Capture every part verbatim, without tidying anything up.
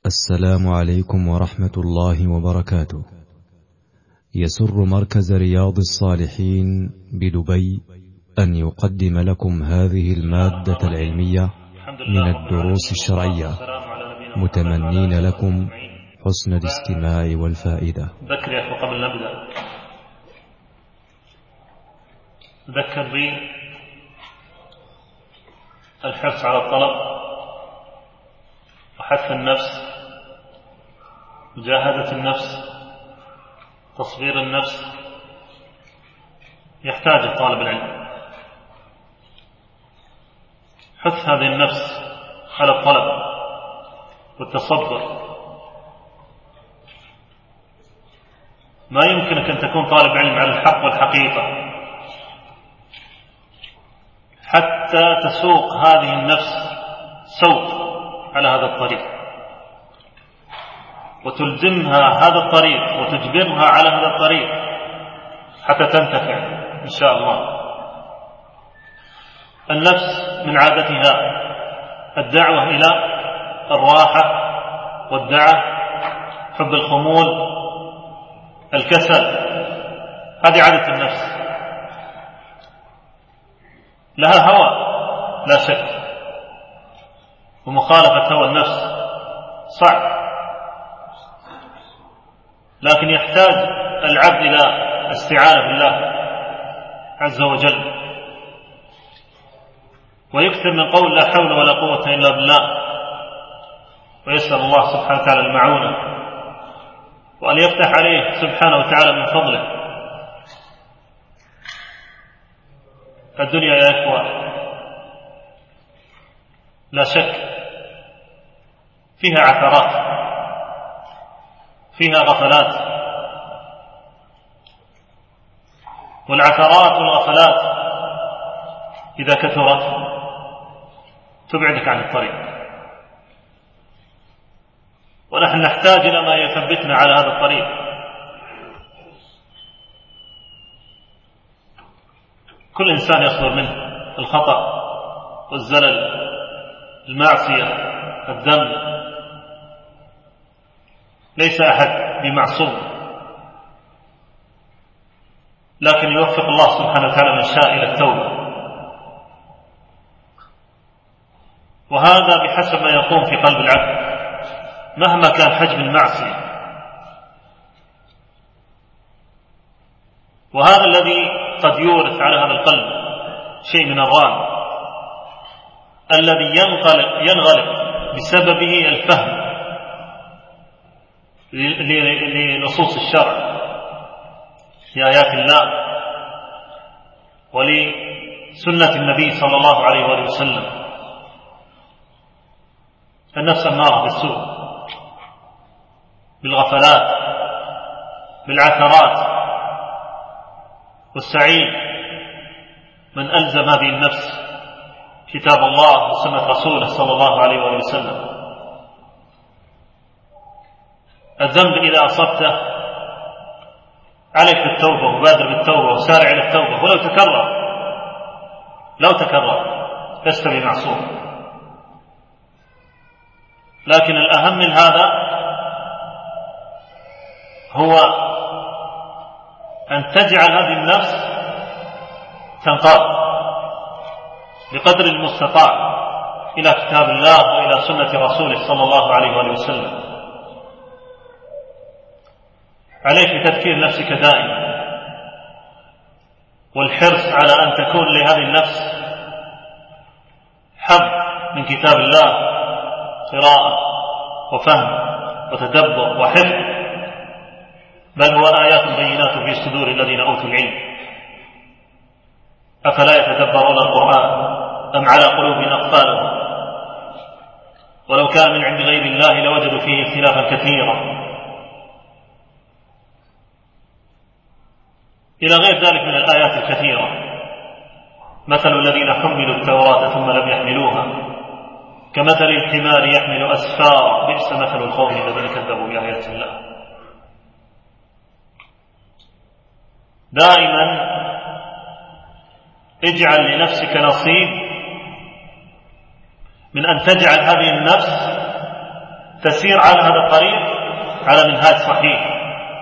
السلام عليكم ورحمة الله وبركاته. يسر مركز رياض الصالحين بدبي أن يقدم لكم هذه المادة العلمية من الدروس الشرعية، متمنين لكم حسن الاستماع والفائدة. ذكر يا أخي قبل نبدأ، ذكر بي الحرص على الطلب وحث النفس، مجاهدة النفس، تصغير النفس. يحتاج طالب العلم حث هذه النفس على الطلب والتصبر. ما يمكنك أن تكون طالب علم على الحق والحقيقة حتى تسوق هذه النفس سوق على هذا الطريق وتلزمها هذا الطريق وتجبرها على هذا الطريق حتى تنتفع إن شاء الله. النفس من عادتها الدعوة إلى الراحة والدعة، حب الخمول، الكسل. هذه عادة النفس، لها هوى لا شك، ومخالفة هوى النفس صعب، لكن يحتاج العبد إلى استعانة بالله عز وجل، ويكثر من قول لا حول ولا قوة إلا بالله، ويسأل الله سبحانه وتعالى المعونة، وأن يفتح عليه سبحانه وتعالى من فضله. الدنيا يا إخوة لا شك فيها عثرات، فيها غفلات، والعثرات والغفلات إذا كثرت تبعدك عن الطريق، ونحن نحتاج إلى ما يثبتنا على هذا الطريق. كل إنسان يصدر منه الخطأ والزلل، المعصية، الذنب، ليس أحد بمعصوم، لكن يوفق الله سبحانه وتعالى من شاء إلى التوبة، وهذا بحسب ما يقوم في قلب العبد مهما كان حجم المعصية. وهذا الذي قد يورث على هذا القلب شيء من الران الذي ينغلق, ينغلق بسببه الفهم لنصوص الشرع لآيات الله ولسنة النبي صلى الله عليه وآله وسلم. النفس أمارة بالسوء، بالغفلات، بالعثرات، والسعيد من ألزم هذه النفس كتاب الله وسنة رسوله صلى الله عليه وآله وسلم. الذنب إذا أصبته عليك بالتوبة، وبادر بالتوبة وسارع إلى التوبة، ولو تكرر لو تكرر لست بمعصوم. لكن الأهم من هذا هو أن تجعل هذه النفس تنقاد بقدر المستطاع إلى كتاب الله وإلى سنة رسوله صلى الله عليه وآله وسلم. عليك بتذكير نفسك دائما والحرص على أن تكون لهذه النفس حظ من كتاب الله، قراءة وفهم وتدبر وحفظ، بل هو آيات بينات في صدور الذين أوتوا العلم. أفلا يتدبرون القرآن أم على قلوب أقفالهم ولو كان من عند غير الله لوجدوا فيه اختلافا كثيرا، إلى غير ذلك من الآيات الكثيرة. مثل الذين حملوا التوراة ثم لم يحملوها كمثل الحمار يحمل أسفارا بئس مثل القوم الذين كذبوا بآيات الله. دائما اجعل لنفسك نصيب من أن تجعل هذه النفس تسير على هذا الطريق على منهاج صحيح.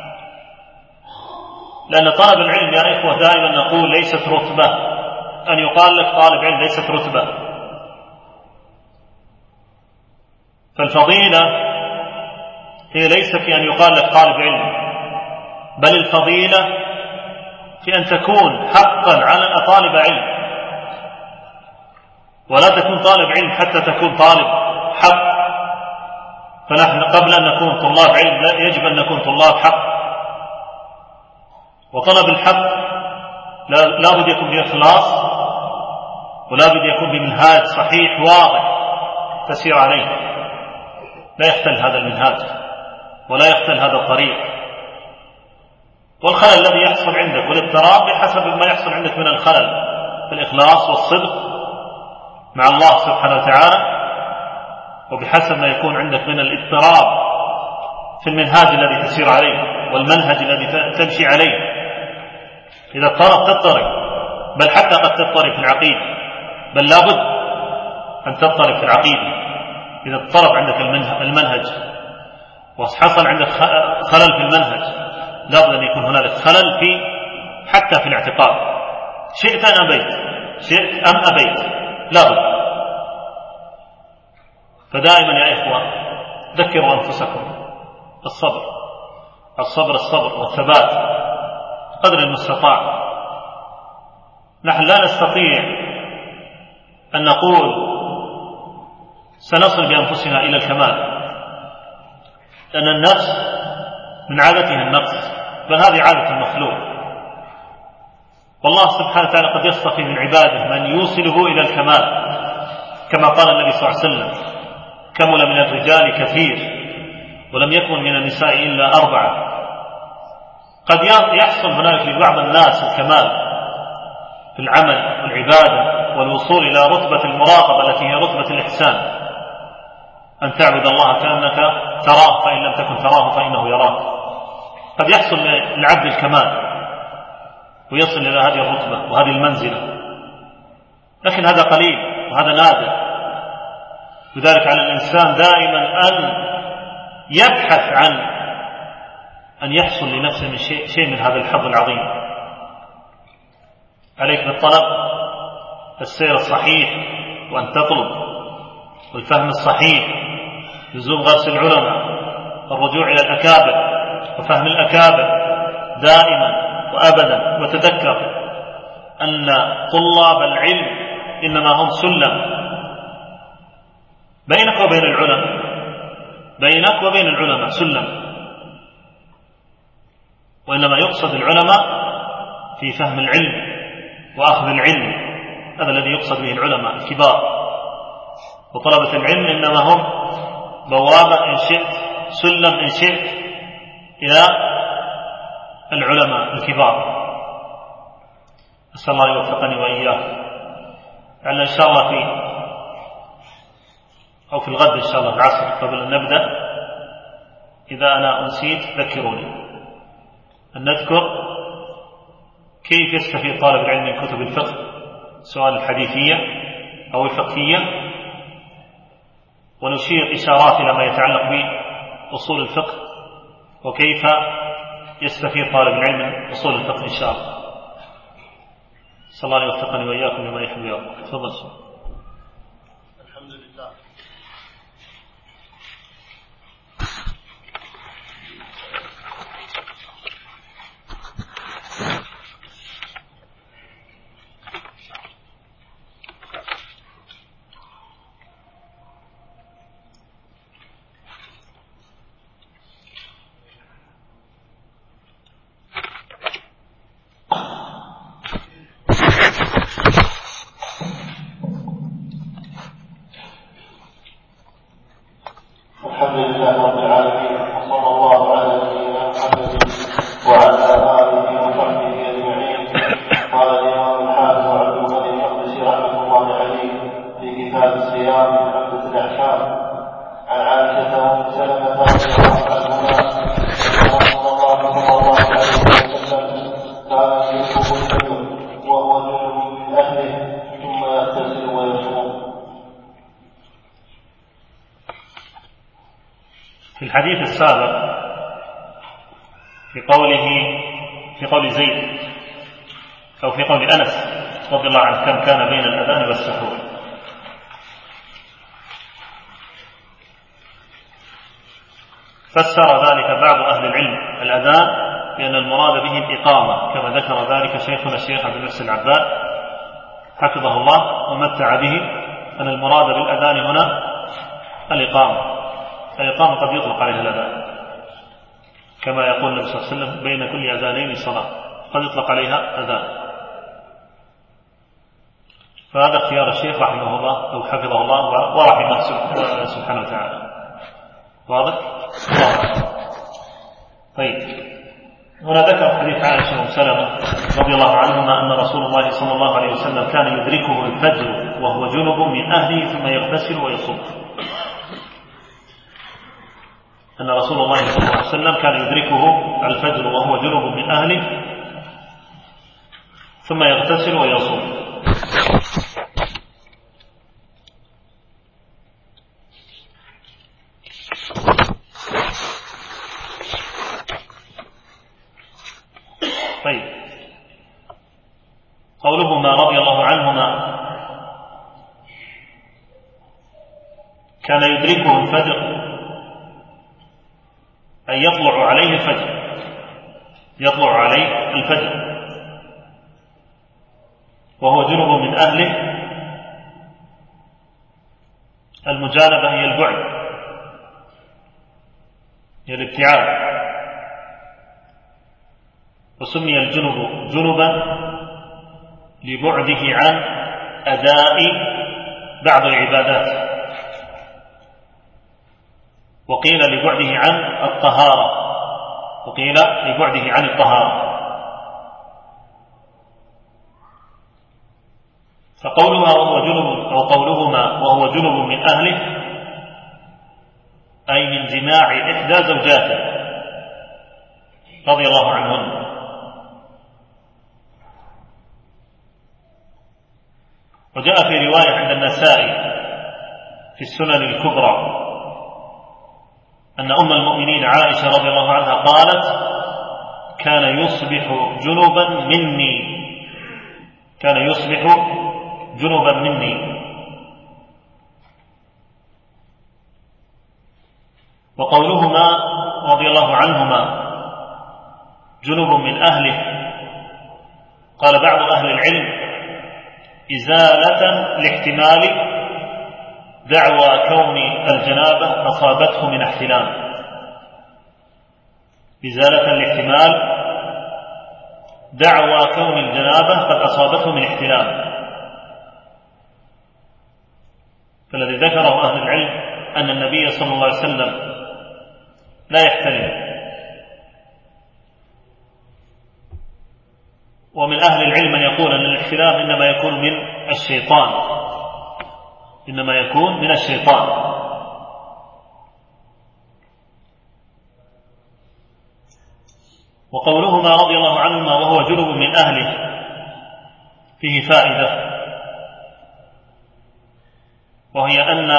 لأن طلب العلم يا إخوة دائما نقول ليست رتبة، أن يقال لك طالب علم ليست رتبة. فالفضيلة هي ليس في أن يقال لك طالب علم، بل الفضيلة في أن تكون حقا على طالب علم، ولا تكون طالب علم حتى تكون طالب حق. فنحن قبل أن نكون طلاب علم لا يجب أن نكون طلاب حق. وطلب الحق لا بد يكون بإخلاص، ولا بد يكون بمنهاج صحيح واضح تسير عليه، لا يختل هذا المنهاج ولا يختل هذا الطريق. والخلل الذي يحصل عندك والاضطراب بحسب ما يحصل عندك من الخلل في الإخلاص والصدق مع الله سبحانه وتعالى، وبحسب ما يكون عندك من الاضطراب في المنهاج الذي تسير عليه والمنهج الذي تمشي عليه. إذا اضطرب تضطرب، بل حتى قد تضطرب في العقيدة، بل لابد أن تضطرب في العقيدة. إذا اضطرب عندك المنهج وحصل عندك خلل في المنهج، لابد أن يكون هنالك خلل في حتى في الاعتقاد، شئت أم أبيت، شئت أم أبيت لابد. فدائما يا إخوة ذكروا أنفسكم الصبر الصبر الصبر والثبات قدر المستطاع. نحن لا نستطيع أن نقول سنصل بأنفسنا إلى الكمال، لأن النفس من عادتها النقص، بل هذه عادة المخلوق. والله سبحانه وتعالى قد يصطفي من عباده من يوصله إلى الكمال، كما قال النبي صلى الله عليه وسلم: كمل من الرجال كثير ولم يكن من النساء إلا أربعة. قد يحصل هناك لبعض الناس الكمال في العمل والعبادة والوصول إلى رتبة المراقبة التي هي رتبة الإحسان، أن تعبد الله كأنك تراه فإن لم تكن تراه فإنه يراك. قد يحصل للعبد الكمال ويصل إلى هذه الرتبة وهذه المنزلة، لكن هذا قليل وهذا نادر. لذلك على الإنسان دائما أن يبحث عن أن يحصل لنفسه من شيء, شيء من هذا الحظ العظيم. عليك بالطلب، السير الصحيح، وأن تطلب، والفهم الصحيح، لزوم غرس العلماء، الرجوع إلى الأكابر وفهم الأكابر دائما وأبدا. وتذكر أن طلاب العلم إنما هم سلم بينك وبين العلماء، بينك وبين العلماء سلم. وإنما يقصد العلماء في فهم العلم وأخذ العلم، هذا الذي يقصد به العلماء الكبار. وطلبة العلم إنما هم بوابة إن شئت، سلم إن شئت، إلى العلماء الكبار. أسأل الله يوفقني وإياكم. لعل إن شاء الله في أو في الغد إن شاء الله العصر قبل أن نبدأ، إذا أنا أنسيت ذكروني، أن نذكر كيف يستفيد طالب العلم من كتب الفقه، سواء الحديثية أو الفقهية، ونشير إشارات إلى ما يتعلق بأصول الفقه وكيف يستفيد طالب العلم من أصول الفقه إن شاء الله. صلى الله يوفقني وإياكم لما يحب ويرضى. تفضل. الحمد لله. في الحديث السابق في قوله في قول زيد أو في قول أنس رضي الله عنه كم كان بين الأذان والسحور، فسر ذلك بعض أهل العلم الأذان بأن المراد به الإقامة، كما ذكر ذلك شيخنا الشيخ عبد المحسن العباد حفظه الله ومتع به، أن المراد بالأذان هنا الإقامة. الإقامة قد يطلق عليها الأذان، كما يقول النبي صلى الله عليه وسلم بين كل أذانين صلاة، قد يطلق عليها أذان. فهذا اختيار الشيخ رحمه الله أو حفظه الله ورحمه سبحانه وتعالى. واضح؟ واضح. طيب، هنا ذكر حديث عائشة وسلمة رضي الله عنهما أن رسول الله صلى الله عليه وسلم كان يدركه الفجر وهو جنب من أهله ثم يغتسل ويصوم. أن رسول الله صلى الله عليه وسلم كان يدركه الفجر وهو جنب من أهله ثم يغتسل ويصوم. طيب، قولهما رضي الله عنهما كان يدركه الفجر أن يطلع عليه الفجر، يطلع عليه الفجر وهو جنب من أهله. المجانبة هي البعد، هي الابتعاد، وسمي الجنب جنبا لبعده عن أداء بعض العبادات، وقيل لبعده عن الطهارة، وقيل لبعده عن الطهارة. فقولها وهو جنب أو قولهما وهو جنب من أهله أي من جماع إحدى زوجاته رضي الله عنهن. وجاء في رواية عند النسائي في السنن الكبرى أن أم المؤمنين عائشة رضي الله عنها قالت: كان يصبح جنبا مني، كان يصبح جنبا مني. وقولهما رضي الله عنهما جنب من أهله، قال بعض أهل العلم إزالة لاحتمال دعوى كون الجنابة أصابته من احتلام، إزالة لاحتمال دعوى كون الجنابة قد أصابته من احتلام. فالذي ذكره أهل العلم أن النبي صلى الله عليه وسلم لا يحتلم. ومن أهل العلم من يقول أن الاحتلام إنما يكون من الشيطان، إنما يكون من الشيطان. وقولهما رضي الله عنهما وهو جنب من أهله فيه فائدة، وهي أن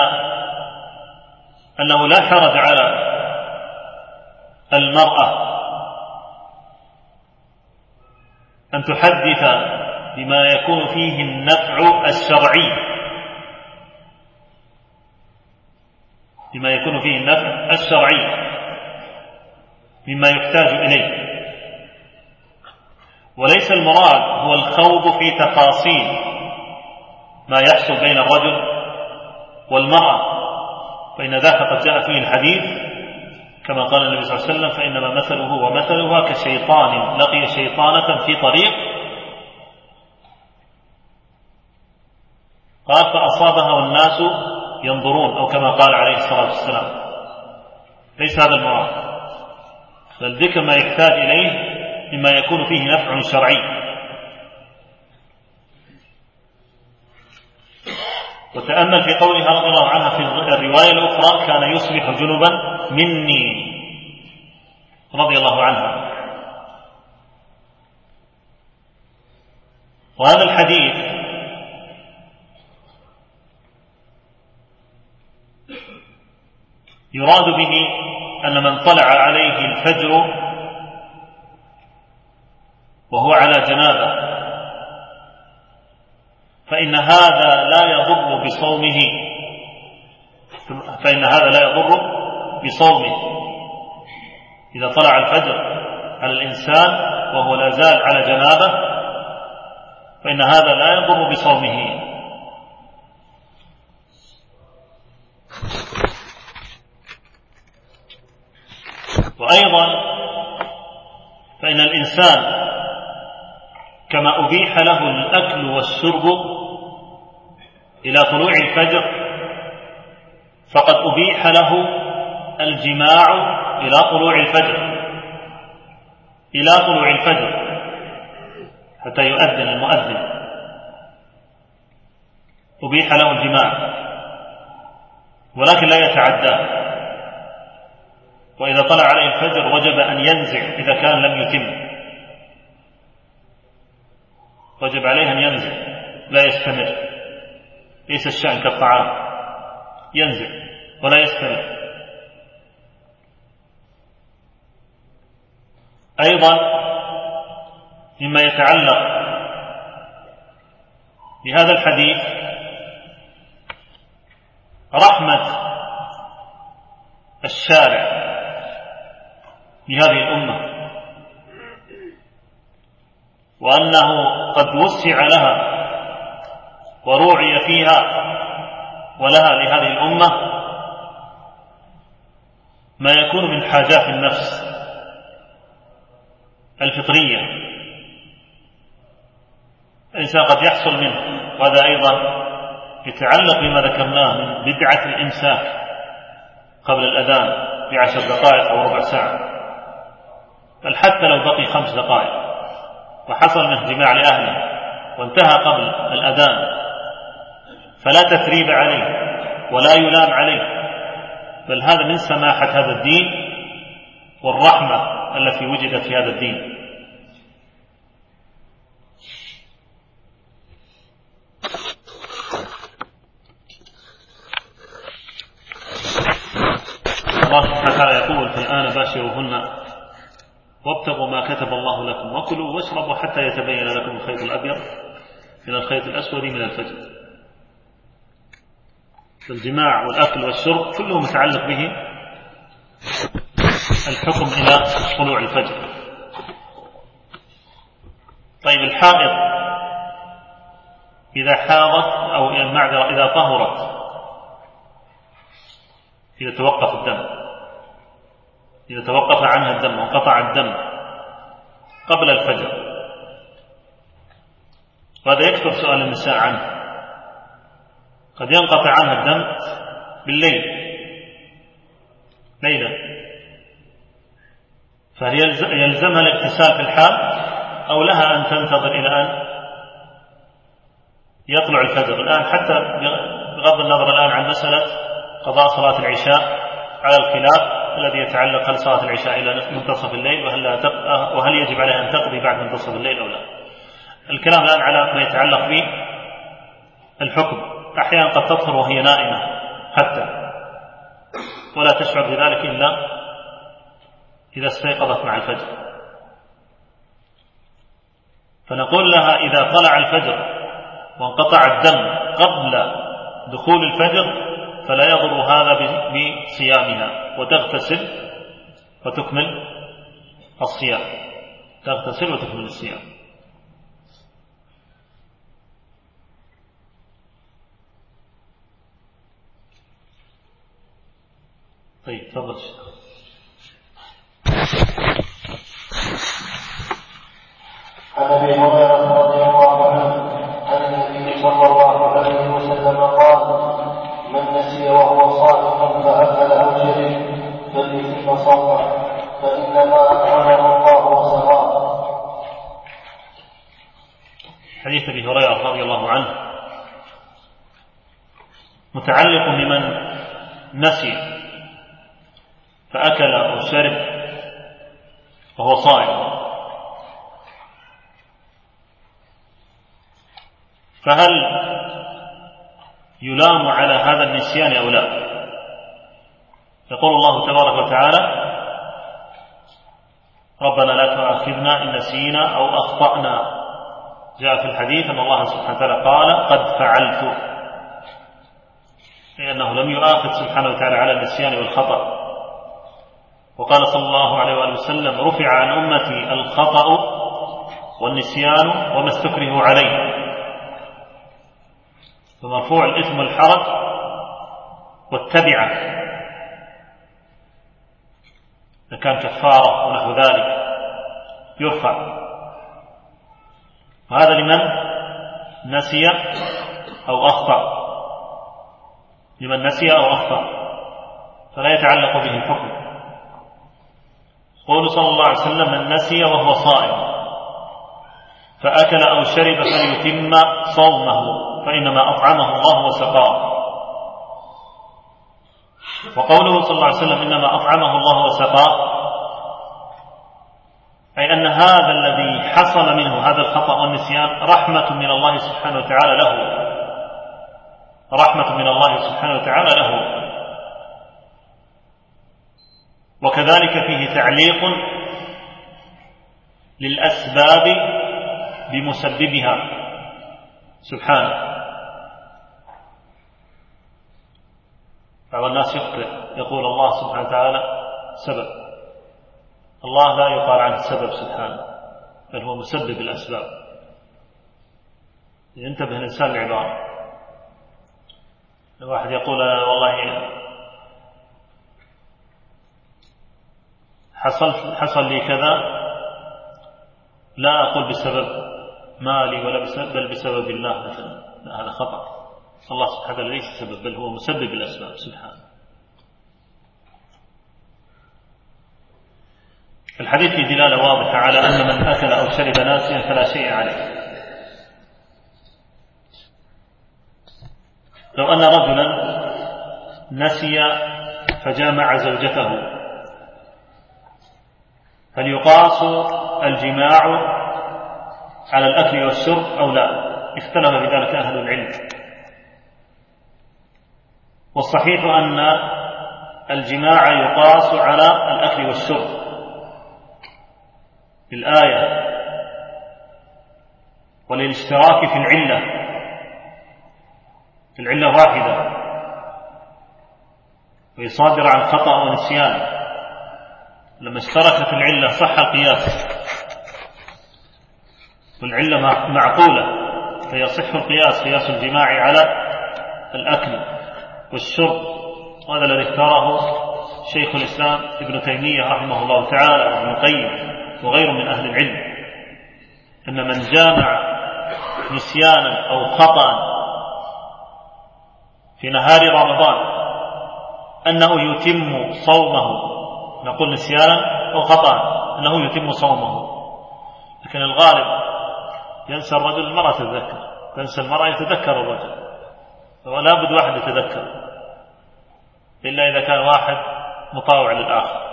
أنه لا حرج على المرأة أن تحدث بما يكون فيه النفع الشرعي، بما يكون فيه النفع الشرعي مما يحتاج إليه، وليس المراد هو الخوض في تفاصيل ما يحصل بين الرجل والمرأة، فإن ذاك قد جاء فيه الحديث كما قال النبي صلى الله عليه وسلم: فإنما مثله ومثلها كشيطان لقي شيطانة في طريق، قال فأصابها والناس ينظرون، أو كما قال عليه الصلاة والسلام. ليس هذا المراد، بل ذكر ما يحتاج إليه مما يكون فيه نفع شرعي. وتأمل في قولها رضي الله عنها في الرواية الأخرى: كان يصبح جنبا مني رضي الله عنها. وهذا الحديث يراد به أن من طلع عليه الفجر وهو على جنابه فإن هذا لا يضر بصومه فإن هذا لا يضر بصومه إذا طلع الفجر على الإنسان وهو لا زال على جنابه فإن هذا لا يضر بصومه. وأيضا فإن الإنسان كما أبيح له الأكل والشرب إلى طلوع الفجر فقد أبيح له الجماع إلى طلوع الفجر إلى طلوع الفجر حتى يؤذن المؤذن أبيح له الجماع ولكن لا يتعداه، وإذا طلع عليه الفجر وجب أن ينزع إذا كان لم يتم، وجب عليه أن ينزع لا يستمر، ليس الشأن كالطعام ينزع ولا يستمر. أيضا مما يتعلق بهذا الحديث رحمة الشارع بهذه الأمة، وأنه قد وسع لها وروعي فيها ولها لهذه الأمة ما يكون من حاجات النفس الفطرية الإنسان قد يحصل منه، وهذا أيضا يتعلق بما ذكرناه من بدعة الإمساك قبل الأذان بعشر دقائق أو ربع ساعة، بل حتى لو بقي خمس دقائق وحصل منه جماع لأهله وانتهى قبل الأذان فلا تثريب عليه ولا يلام عليه، بل هذا من سماحة هذا الدين والرحمة التي وجدت في هذا الدين. الله سبحانه وتعالى يقول: فالآن باشروهن وابتغوا ما كتب الله لكم وكلوا واشربوا حتى يتبين لكم الخيط الأبيض من الخيط الأسود من الفجر. الجماع والأكل والشرب كله متعلق به الحكم إلى طلوع الفجر. طيب الحائض إذا حاضت أو المعذرة إذا طهرت، إذا توقف الدم إذا توقف عنها الدم وانقطع الدم قبل الفجر، وهذا يكثر سؤال النساء عنه، قد ينقطع عنها الدم بالليل ليلة، فهل يلزمها الاغتسال في الحال أو لها أن تنتظر إلى أن يطلع الفجر؟ الآن حتى بغض النظر الآن عن مسألة قضاء صلاة العشاء على الخلاف الذي يتعلق هل صلاة العشاء إلى منتصف الليل وهل, وهل يجب عليها أن تقضي بعد منتصف الليل أو لا. الكلام الآن على ما يتعلق به الحكم. أحيانا قد تطهر وهي نائمة حتى ولا تشعر بذلك إلا إذا استيقظت مع الفجر، فنقول لها إذا طلع الفجر وانقطع الدم قبل دخول الفجر فلا يضر هذا بصيامها، وتغتسل وتكمل الصيام تغتسل وتكمل الصيام. طيب تفضل. عن ابي هريره رضي الله عنه عن النبي صلى الله عليه وسلم قال: من نسي وهو صائم فاكل او شرب فليتم صومه فانما اطعمه الله وسقاه. حديث ابي هريره رضي الله عنه متعلق بمن نسي فأكل أو شرب وهو صائم، فهل يلام على هذا النسيان أو لا؟ يقول الله تبارك وتعالى: ربنا لا تؤاخذنا إن نسينا أو أخطأنا. جاء في الحديث أن الله سبحانه وتعالى قال قد فعلت، لأنه لم يؤاخذ سبحانه وتعالى على النسيان والخطأ. وقال صلى الله عليه وآله وسلم رفع عن أمتي الخطأ والنسيان وما استكرهوا عليه، فمرفوع الإثم والحرج والتبعة إذا كان كفارة ونحو ذلك يرفع. وهذا لمن نسي أو أخطأ، لمن نسي أو أخطأ فلا يتعلق به الحكم. قول صلى الله عليه وسلم من نسي وهو صائم فأكل أو شرب فليتم صومه فإنما أطعمه الله وسقاه. وقوله صلى الله عليه وسلم إنما أطعمه الله وسقاه أي أن هذا الذي حصل منه هذا الخطأ والنسيان رحمة من الله سبحانه وتعالى له، رحمة من الله سبحانه وتعالى له. وكذلك فيه تعليق للأسباب بمسببها سبحانه. بعض الناس يخطئ يقول الله سبحانه وتعالى سبب، الله لا يقال عنه سبب سبحانه، بل هو مسبب الأسباب. ينتبه الإنسان العبارة. الواحد يقول والله حصل, حصل لي كذا، لا أقول بسبب مالي ولا بسبب بل بسبب الله مثلا، هذا خطأ. الله سبحانه وتعالى ليس سبب بل هو مسبب الأسباب سبحانه. الحديث في دلالة واضحة على أن من أكل أو شرب ناسيا فلا شيء عليه. لو أن رجلا نسي فجامع زوجته هل يقاس الجماع على الأكل والشرب أو لا؟ اختلف بذلك أهل العلم. والصحيح أن الجماع يقاس على الأكل والشرب بالآية وللاشتراك في العلة، في العلة واحدة ويصادر عن خطأ ونسيان. لما اشتركت العلة صح القياس، والعلة معقولة فيصح القياس، قياس الجماع على الأكل والشرب. وهذا الذي اختاره شيخ الإسلام ابن تيمية رحمه الله تعالى وابن القيم وغيره من أهل العلم، أن من جامع نسيانا أو خطأ في نهار رمضان أنه يتم صومه، نقول نسيانا أو خطأ أنه يتم صومه. لكن الغالب ينسى الرجل، المرأة تتذكر، تنسى المرأة يتذكر الرجل، ولا بد واحد يتذكر إلا إذا كان واحد مطاوع للآخر.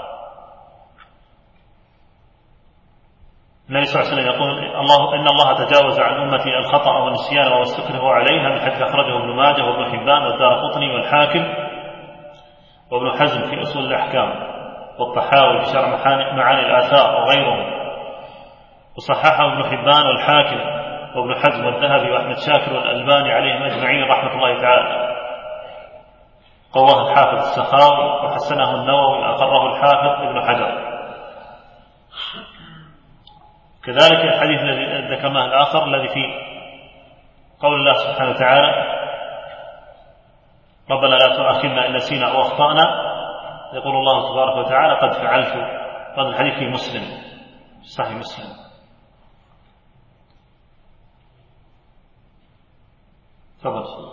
النبي صلى الله عليه وسلم يقول الله إن الله تجاوز عن أمتي الخطأ والنسيان وما استكرهوا عليه. هذا الحديث أخرجه ابن ماجه وابن حبان والدارقطني والحاكم وابن حزم في أصول الأحكام والطحاوي في شرح معاني الآثار وغيرهم، وصححه ابن حبان والحاكم وابن حزم والذهبي وأحمد شاكر والألباني عليهم أجمعين رحمة الله تعالى. قواه الحافظ السخاوي وحسنه النووي وأقره الحافظ ابن حجر. كذلك الحديث الذي ذكرناه الآخر الذي في قول الله سبحانه وتعالى ربنا لا تؤاخذنا إن نسينا أو أخطأنا، يقول الله تبارك وتعالى قد فعلت. هذا الحديث في مسلم، في صحيح مسلم. تفضل.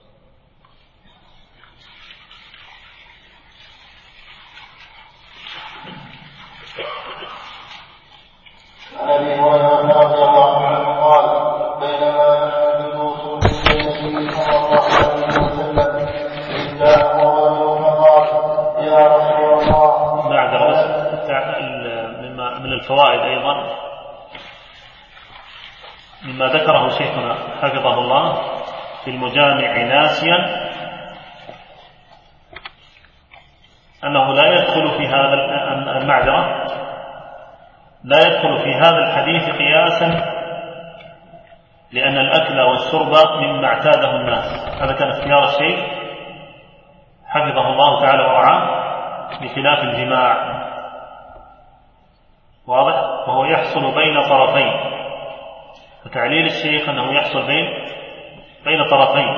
عن ابي هريره رضي الله عنه قال بينما نحن جلوس عند النبي صلى الله عليه وسلم اذ جاءه رجل فقال يا رسول الله. بعد مما من الفوائد ايضا مما ذكره شيخنا حفظه الله في المجامع ناسيا انه لا يدخل في هذا المعذره لا يدخل في هذا الحديث قياسا، لأن الأكل والشرب مما اعتاده الناس. هذا كان اختيار الشيخ حفظه الله تعالى ورعاه، بخلاف الجماع، واضح؟ وهو يحصل بين طرفين، وتعليل الشيخ أنه يحصل بين بين طرفين،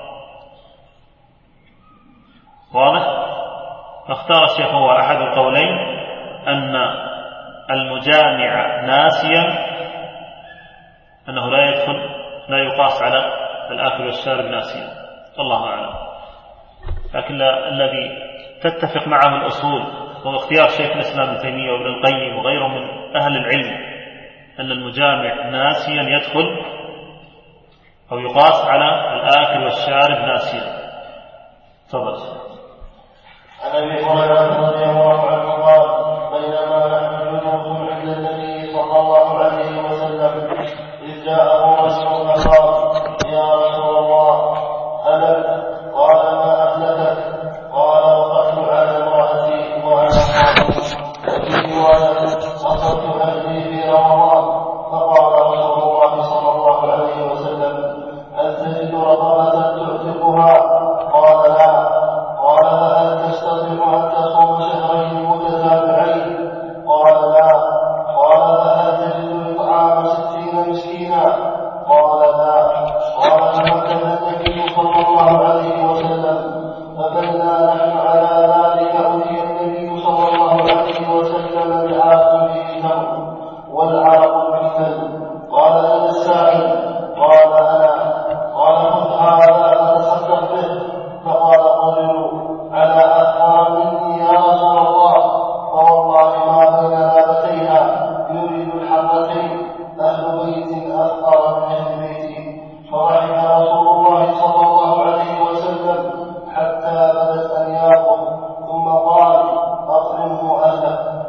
واضح؟ فاختار الشيخ هو أحد القولين، أن المجامع ناسيا أنه لا يدخل، لا يقاس على الآكل والشارب ناسيا، الله أعلم. لكن الذي تتفق معه الأصول هو اختيار شيخ الإسلام ابن تيمية وابن القيم وغيرهم من أهل العلم، أن المجامع ناسيا يدخل أو يقاس على الآكل والشارب ناسيا. تفضل. عن ابي هريره رضي الله عنه قال: بينما نحن جلوس عند النبي صلى الله عليه وسلم اذ جاءه رجل فقال: يا رسول الله هلك؟ قال: ما اهلكك؟ قال: وقعت على امراتي وانا صائم. وفي روايه: اصبت اهلي في رمضان. فقال رسول الله صلى الله عليه وسلم: هل تجد رقبه تعتقها؟ قال: لا. قال: فهل تستطيع أن تصوم شهرين متتابعين؟ قال: لا. قال: فهل تجد إطعام ستين مسكينا؟ قال: لا. قال: فمكث النبي صلى الله عليه وسلم، فبينا نحن على ذلك أتي النبي صلى الله عليه وسلم بعاق فيه تمر والعرق بالثلج. قال: أين السائل؟ قال: أنا. قال: خذ هذا فتصدق به. فقال الرجل: على أثقل مني يا رسول الله، فوالله ما بين لابتيها يريد الحرتين أهل بيت أثقل من أهل بيتي. فرحم رسول الله صلى الله عليه وسلم حتى بدت أنيابه، ثم قال: أطعمه أهله.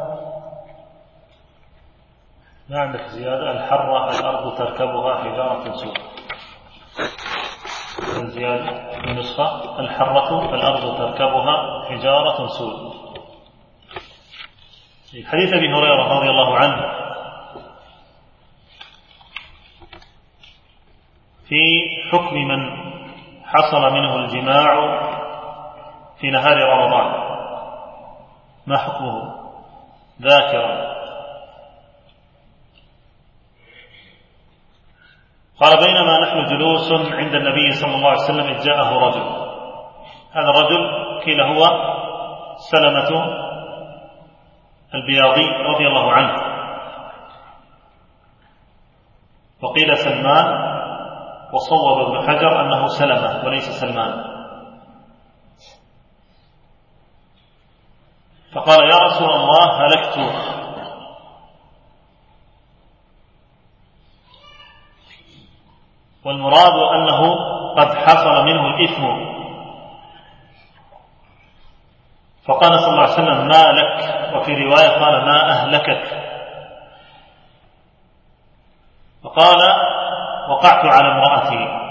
ما عندك زيادة؟ الحرة الأرض تركبها حجارة سود. الزيادة في النسخة: الحرة الأرض تركبها حجارة سود. حديث أبي هريرة رضي الله عنه في حكم من حصل منه الجماع في نهار رمضان. ما حكمه؟ ذاكرا. قال: بينما نحن جلوس عند النبي صلى الله عليه وسلم إذ جاءه رجل. هذا الرجل قيل هو سلمة البياضي رضي الله عنه، وقيل سلمان، وصوب ابن حجر أنه سلمة وليس سلمان. فقال: يا رسول الله هلكت. والمراد أنه قد حصل منه الإثم. فقال صلى الله عليه وسلم: ما لك؟ وفي رواية قال: ما أهلكك؟ فقال: وقعت على امرأتي.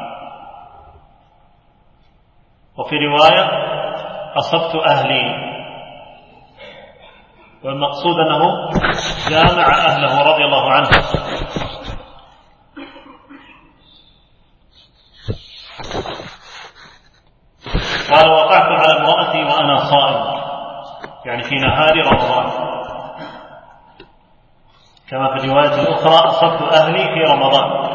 وفي رواية: أصبت أهلي. والمقصود أنه جامع أهله رضي الله عنه. قال: وقعت على امرأتي وأنا صائم، يعني في نهار رمضان، كما في الرواية الأخرى: أصبت أهلي في رمضان.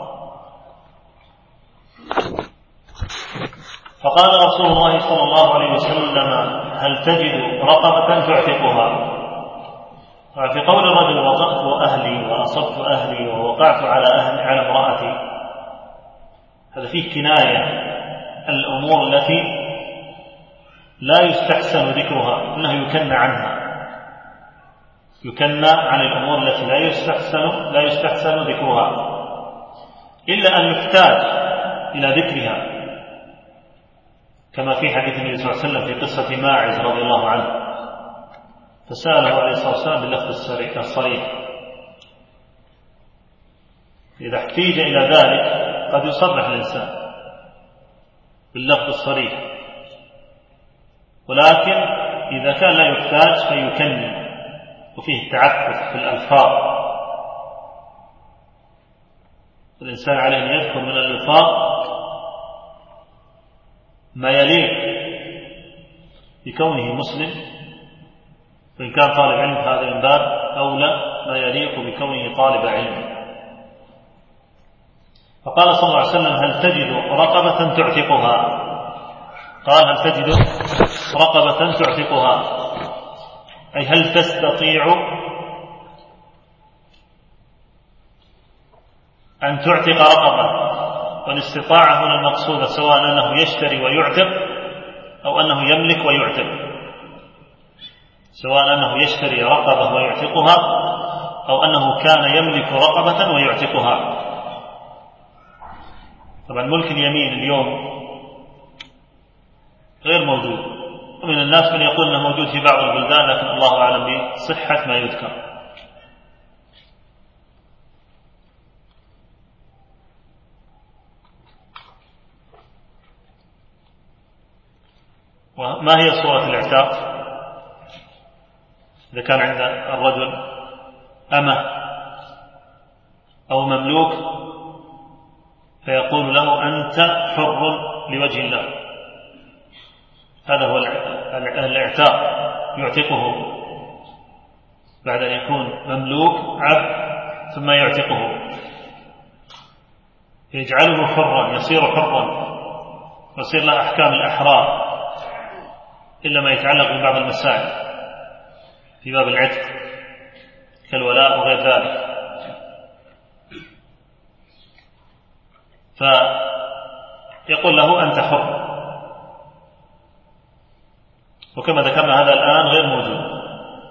فقال رسول الله صلى الله عليه وسلم: هل تجد رقبة تعتقها؟ ففي قول الرجل: وقعت أهلي وأصبت أهلي ووقعت على أهلي على امرأتي، هذا فيه كناية الأمور التي لا يستحسن ذكرها، إنه يكنى عنها، يكنى عن الأمور التي لا يستحسن لا يستحسن ذكرها، إلا أن يحتاج إلى ذكرها، كما في حديث النبي صلى الله عليه وسلم في قصة ماعز رضي الله عنه، فسأله عليه الصلاة والسلام باللفظ الصريح. إذا احتيج إلى ذلك قد يصرح الإنسان باللفظ الصريح، ولكن إذا كان لا يحتاج فيكني وفيه التعفف في الألفاظ. الإنسان عليه أن يذكر من الألفاظ ما يليق بكونه مسلم، وإن كان طالب علم هذا من باب أولى ما يليق بكونه طالب علم. فقال صلى الله عليه وسلم: هل تجد رقبة تعتقها؟ قال: هل تجد رقبة تعتقها، أي هل تستطيع أن تعتق رقبة. والاستطاعة هنا المقصودة سواء أنه يشتري ويعتق أو أنه يملك ويعتق، سواء أنه يشتري رقبة ويعتقها أو أنه كان يملك رقبة ويعتقها. طبعا ملك اليمين اليوم غير موجود، ومن الناس من يقول أنه موجود في بعض البلدان، لكن الله أعلم بصحة ما يذكر. وما هي صورة الاعتاق؟ إذا كان عند الرجل أمة أو مملوك فيقول له: أنت حر لوجه الله، هذا هو الاعتاق، يعتقه بعد أن يكون مملوك عبد ثم يعتقه، يجعله حرا، يصير حرا، يصير له أحكام الأحرار، إلا ما يتعلق ببعض المسائل في باب العتق كالولاء وغير ذلك. فيقول له: أنت حر. وكما ذكرنا هذا الآن غير موجود،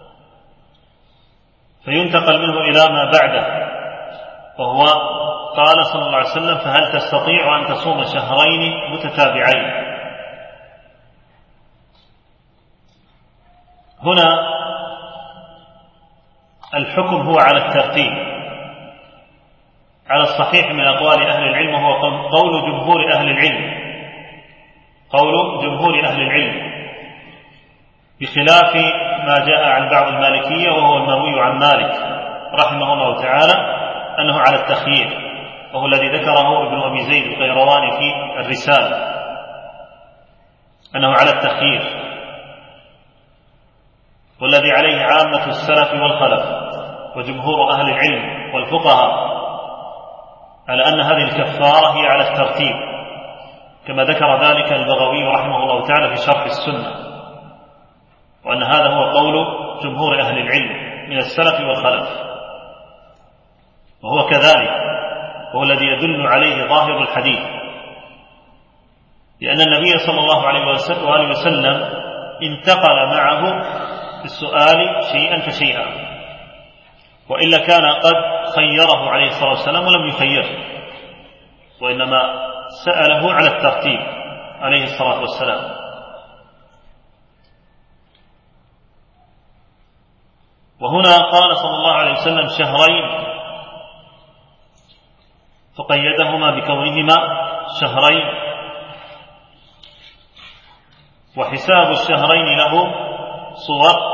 فينتقل منه إلى ما بعده، وهو قال صلى الله عليه وسلم: فهل تستطيع أن تصوم شهرين متتابعين؟ هنا الحكم هو على الترتيب على الصحيح من أقوال أهل العلم، وهو قول جمهور أهل العلم، قول جمهور أهل العلم، بخلاف ما جاء عن بعض المالكية وهو المروي عن مالك رحمه الله تعالى أنه على التخيير، وهو الذي ذكره ابن أبي زيد القيرواني في الرسالة، أنه على التخيير، والذي عليه عامة السلف والخلف وجمهور أهل العلم والفقهاء، على أن هذه الكفارة هي على الترتيب، كما ذكر ذلك البغوي رحمه الله تعالى في شرح السنة، وأن هذا هو قول جمهور أهل العلم من السلف والخلف، وهو كذلك، وهو الذي يدل عليه ظاهر الحديث، لأن النبي صلى الله عليه وآله وسلم انتقل معه في السؤال شيئا فشيئا، وإلا كان قد خيره عليه الصلاة والسلام ولم يخيره، وإنما سأله على الترتيب عليه الصلاة والسلام. وهنا قال صلى الله عليه وسلم شهرين، فقيدهما بكونهما شهرين، وحساب الشهرين له صور،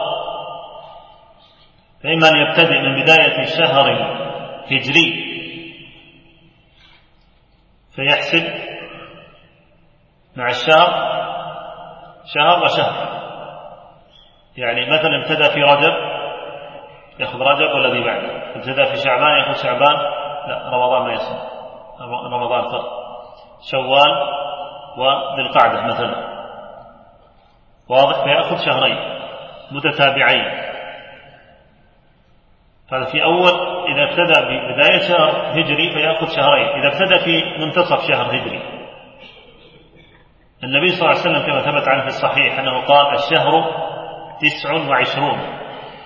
فإما أن يبتدئ من بداية شهر هجري فيحسب مع الشهر شهر وشهر، يعني مثلا ابتدأ في رجب يأخذ رجب والذي بعده، ابتدأ في شعبان يأخذ شعبان، لا رمضان ما يصل، رمضان فرق، شوال وذي القعدة مثلا، واضح، فيأخذ شهرين متتابعين. هذا في أول، إذا ابتدأ ببداية شهر هجري فيأخذ شهرين، إذا ابتدأ في منتصف شهر هجري. النبي صلى الله عليه وسلم كما ثبت عنه في الصحيح أنه قال: الشهر تسع وعشرون،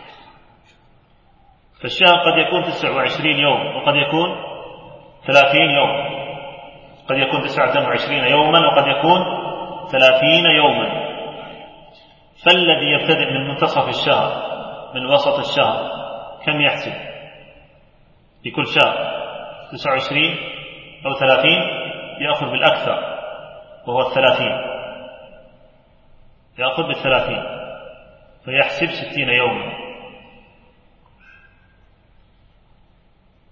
فالشهر قد يكون تسع وعشرين يوم وقد يكون ثلاثين يوم، قد يكون تسعة وعشرين يوما وقد يكون ثلاثين يوما. فالذي يبتدئ من منتصف الشهر من وسط الشهر كم يحسب في كل شهر؟ تسع وعشرين أو ثلاثين، يأخذ بالأكثر وهو الثلاثين، يأخذ بالثلاثين فيحسب ستين يوما،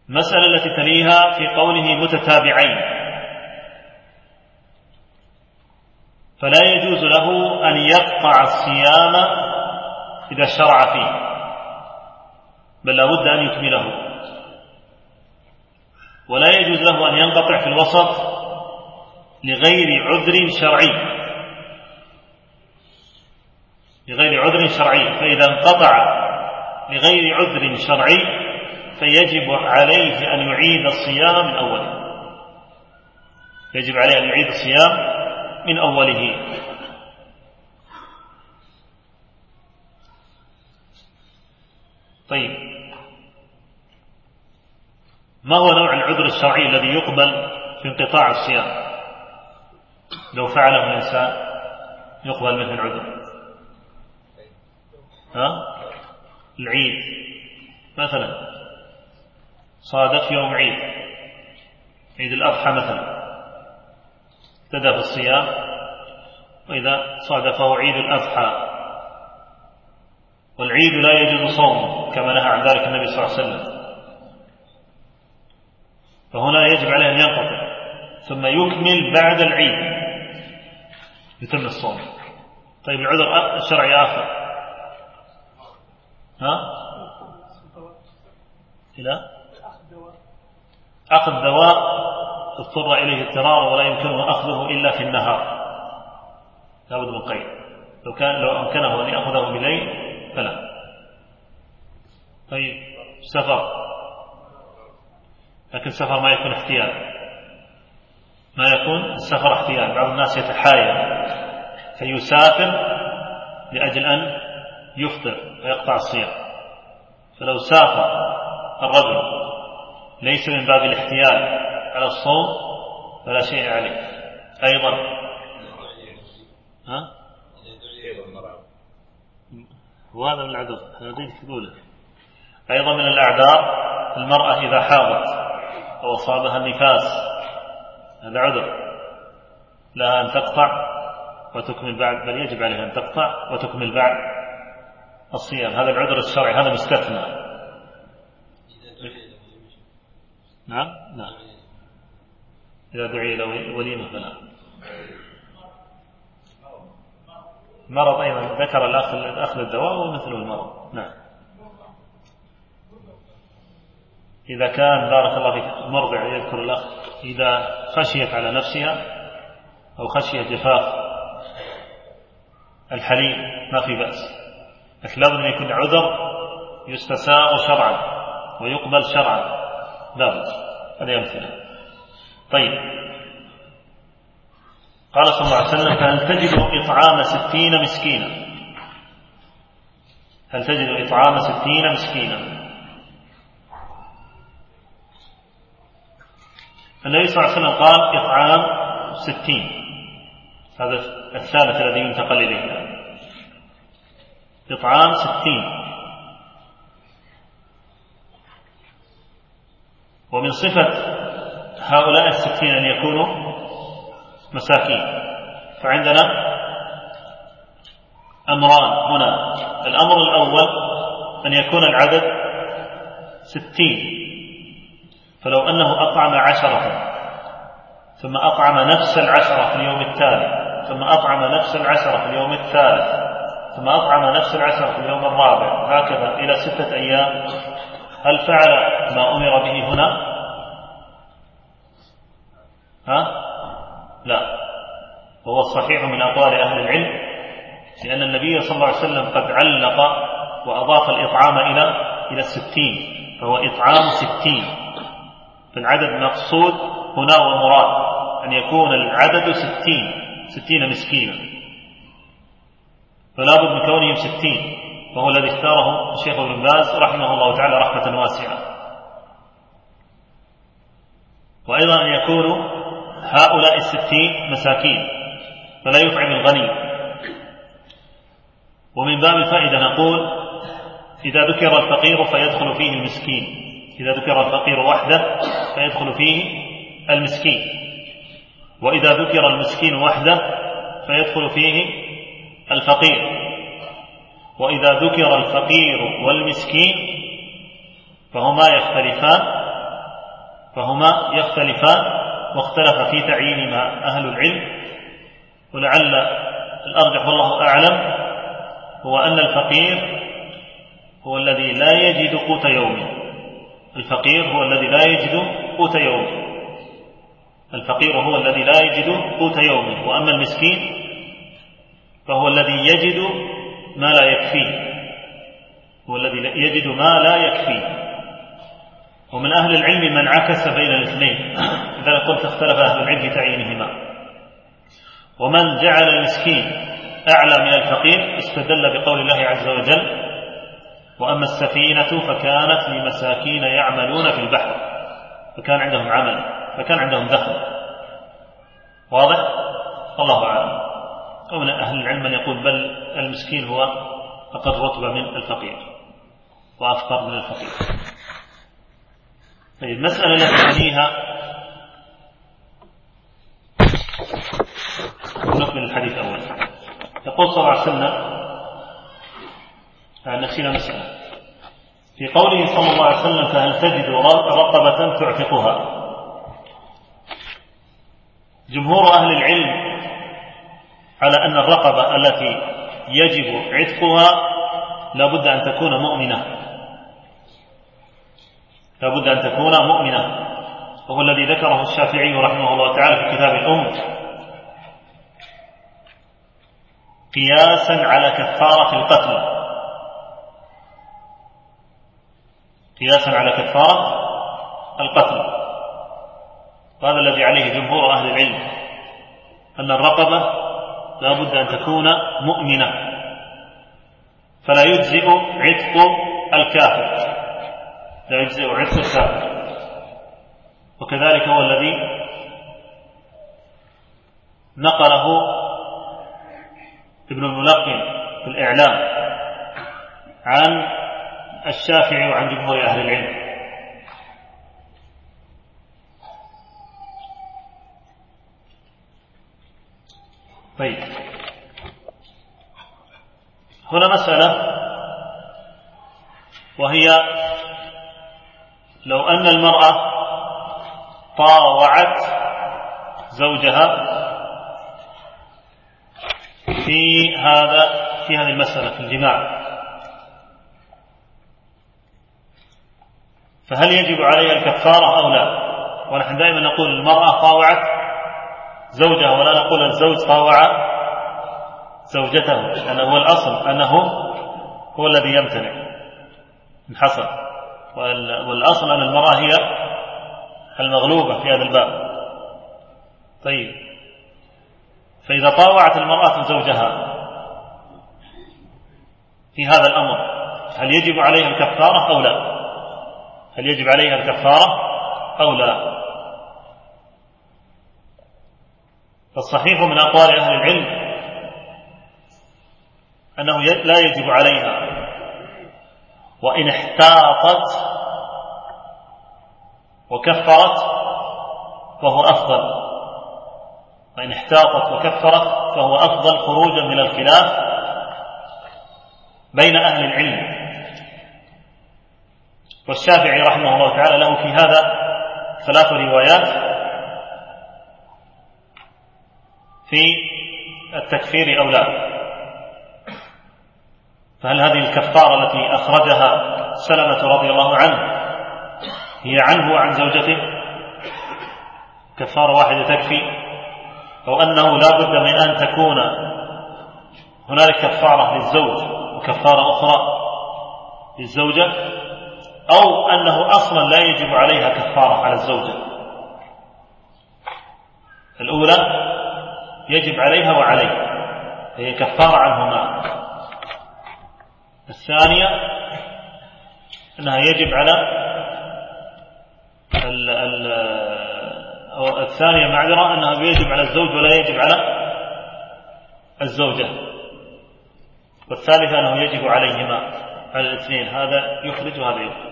المسألة التي تليها في قوله متتابعين، فلا يجوز له أن يقطع الصيام إذا شرع فيه، بل لا بد أن يكمله، ولا يجوز له أن ينقطع في الوسط لغير عذر شرعي لغير عذر شرعي فإذا انقطع لغير عذر شرعي فيجب عليه أن يعيد الصيام من أوله يجب عليه أن يعيد الصيام من أوله. طيب، ما هو نوع العذر الشرعي الذي يقبل في انقطاع الصيام؟ لو فعله الإنسان يقبل منه العذر. ها؟ العيد مثلا، صادف يوم عيد عيد الأضحى مثلا، ابتدأ في الصيام، وإذا صادفه عيد الأضحى، والعيد لا يجوز صومه كما نهى عن ذلك النبي صلى الله عليه وسلم، فهنا يجب عليه أن ينقطع ثم يكمل بعد العيد يتم الصوم. طيب، العذر الشرعي آخر، ها؟ إلى أخذ دواء اضطر إليه اضطرارا ولا يمكنه أخذه إلا في النهار، لا بد من قيد، لو كان لو أمكنه أن يأخذه بليل فلا. طيب، سفر، لكن السفر ما يكون احتيال، ما يكون السفر احتيال، بعض الناس يتحايل فيسافر لأجل أن يفطر ويقطع الصيام، فلو سافر الرجل ليس من باب الاحتيال على الصوم فلا شيء عليه. أيضا ها؟ وهذا من العذر هذه تقوله. أيضا من الأعذار المرأة إذا حاضت أو أصابها النفاس، هذا عذر لها أن تقطع وتكمل بعد، بل يجب عليها أن تقطع وتكمل بعد الصيام، هذا العذر الشرعي، هذا مستثنى. نعم نعم إذا دعي إلى وليمة فلا. مرض أيضا ذكر الأخ أخذ الدواء ومثله المرض. نعم، إذا كان بارك الله فيك مرضع، يذكر الأخ إذا خشيت على نفسها أو خشيت جفاف الحليب ما في بأس، لكن لابد أن يكون عذر يستساغ شرعا ويقبل شرعا، لابد. هذه أمثلة. طيب، قال صلى الله عليه وسلم: فهل تجد إطعام ستين مسكينا هل تجد إطعام ستين مسكينا النبي صلى الله عليه وسلم قال إطعام ستين، هذا الثالث الذي ينتقل إليه، إطعام ستين. ومن صفة هؤلاء الستين أن يكونوا مساكين، فعندنا أمران هنا. الأمر الأول أن يكون العدد ستين، فلو أنه أطعم عشرة ثم أطعم نفس العشرة في اليوم التالي ثم أطعم نفس العشرة في اليوم الثالث ثم أطعم نفس العشرة في اليوم الرابع، هكذا إلى ستة أيام، هل فعل ما أمر به هنا؟ ها؟ لا، وهو الصحيح من أقوال أهل العلم، لأن النبي صلى الله عليه وسلم قد علق وأضاف الإطعام إلى إلى الستين، فهو إطعام ستين، فالعدد مقصود هنا ومراد أن يكون العدد ستين ستين مسكينا، فلا بد من كونهم ستين، وهو الذي اختاره الشيخ ابن باز رحمه الله تعالى رحمة واسعة. وأيضا أن يكونوا هؤلاء الستين مساكين، فلا يطعم الغني. ومن باب الفائدة نقول: إذا ذكر الفقير فيدخل فيه المسكين، إذا ذكر الفقير وحده فيدخل فيه المسكين، وإذا ذكر المسكين وحده فيدخل فيه الفقير، وإذا ذكر الفقير والمسكين فهما يختلفان فهما يختلفان، واختلف في تعيينهما أهل العلم. ولعل الأرجح والله أعلم هو أن الفقير هو الذي لا يجد قوت يومه. الفقير هو الذي لا يجد قوت يومه الفقير هو الذي لا يجد قوت يومه وأما المسكين فهو الذي يجد ما لا يكفيه هو الذي يجد ما لا يكفيه. ومن أهل العلم من عكس بين الاثنين، إذا قلت اختلف أهل العلم في تعيينهما. ومن جعل المسكين أعلى من الفقير استدل بقول الله عز وجل: وأما السفينة فكانت لمساكين يعملون في البحر، فكان عندهم عمل، فكان عندهم دخل. واضح؟ الله أعلم. ومن أهل العلم من يقول بل المسكين هو أقل رتبة من الفقير وأفقر من الفقير. طيب، المسألة التي تليها نكمل الحديث أولا. يقول صلى الله عليه وسلم، نسينا مسألة في قوله صلى الله عليه وسلم: فهل تجد رقبة تعتقها؟ جمهور أهل العلم على أن الرقبة التي يجب عتقها لابد أن تكون مؤمنة لابد أن تكون مؤمنة وهو الذي ذكره الشافعي رحمه الله تعالى في كتاب الأم قياسا على كفارة القتل قياسا على كفارة القتل وهذا الذي عليه جمهور أهل العلم، أن الرقبة لا بد أن تكون مؤمنة، فلا يجزئ عتق الكافر لا يجزئ عتق الكافر وكذلك هو الذي نقله ابن الملقن في الإعلام عن الشافعي وعن جمهور أهل العلم. طيب، هنا مسألة وهي: لو أن المرأة طاوعت زوجها في هذا في هذه المسألة في الجماع، فهل يجب عليها الكفارة أو لا؟ ونحن دائما نقول المرأة طاوعت زوجها ولا نقول الزوج طاوع زوجته، لأنه هو الأصل أنه هو الذي يمتنع إن حصل، والأصل أن المرأة هي المغلوبة في هذا الباب. طيب، فإذا طاوعت المرأة زوجها في هذا الأمر هل يجب عليها الكفارة أو لا؟ هل يجب عليها الكفارة أو لا؟ فالصحيح من أقوال أهل العلم أنه لا يجب عليها، وإن احتاطت وكفرت فهو أفضل وإن احتاطت وكفرت فهو أفضل خروجا من الخلاف بين أهل العلم. والشافعي رحمه الله تعالى له في هذا ثلاث روايات في التكفير أو لا. فهل هذه الكفارة التي أخرجها سلمة رضي الله عنه هي عنه وعن زوجته كفارة واحدة تكفي، أو أنه لا بد من أن تكون هنالك كفارة للزوج وكفارة أخرى للزوجة، أو أنه أصلا لا يجب عليها كفارة على الزوجة؟ الأولى يجب عليها وعليه، هي كفارة عنهما. الثانية أنها يجب على ال ال أو الثانية معذرة أنها يجب على الزوج ولا يجب على الزوجة. والثالثة أنه يجب عليهما على الاثنين، هذا يخرج وهذا يخرج.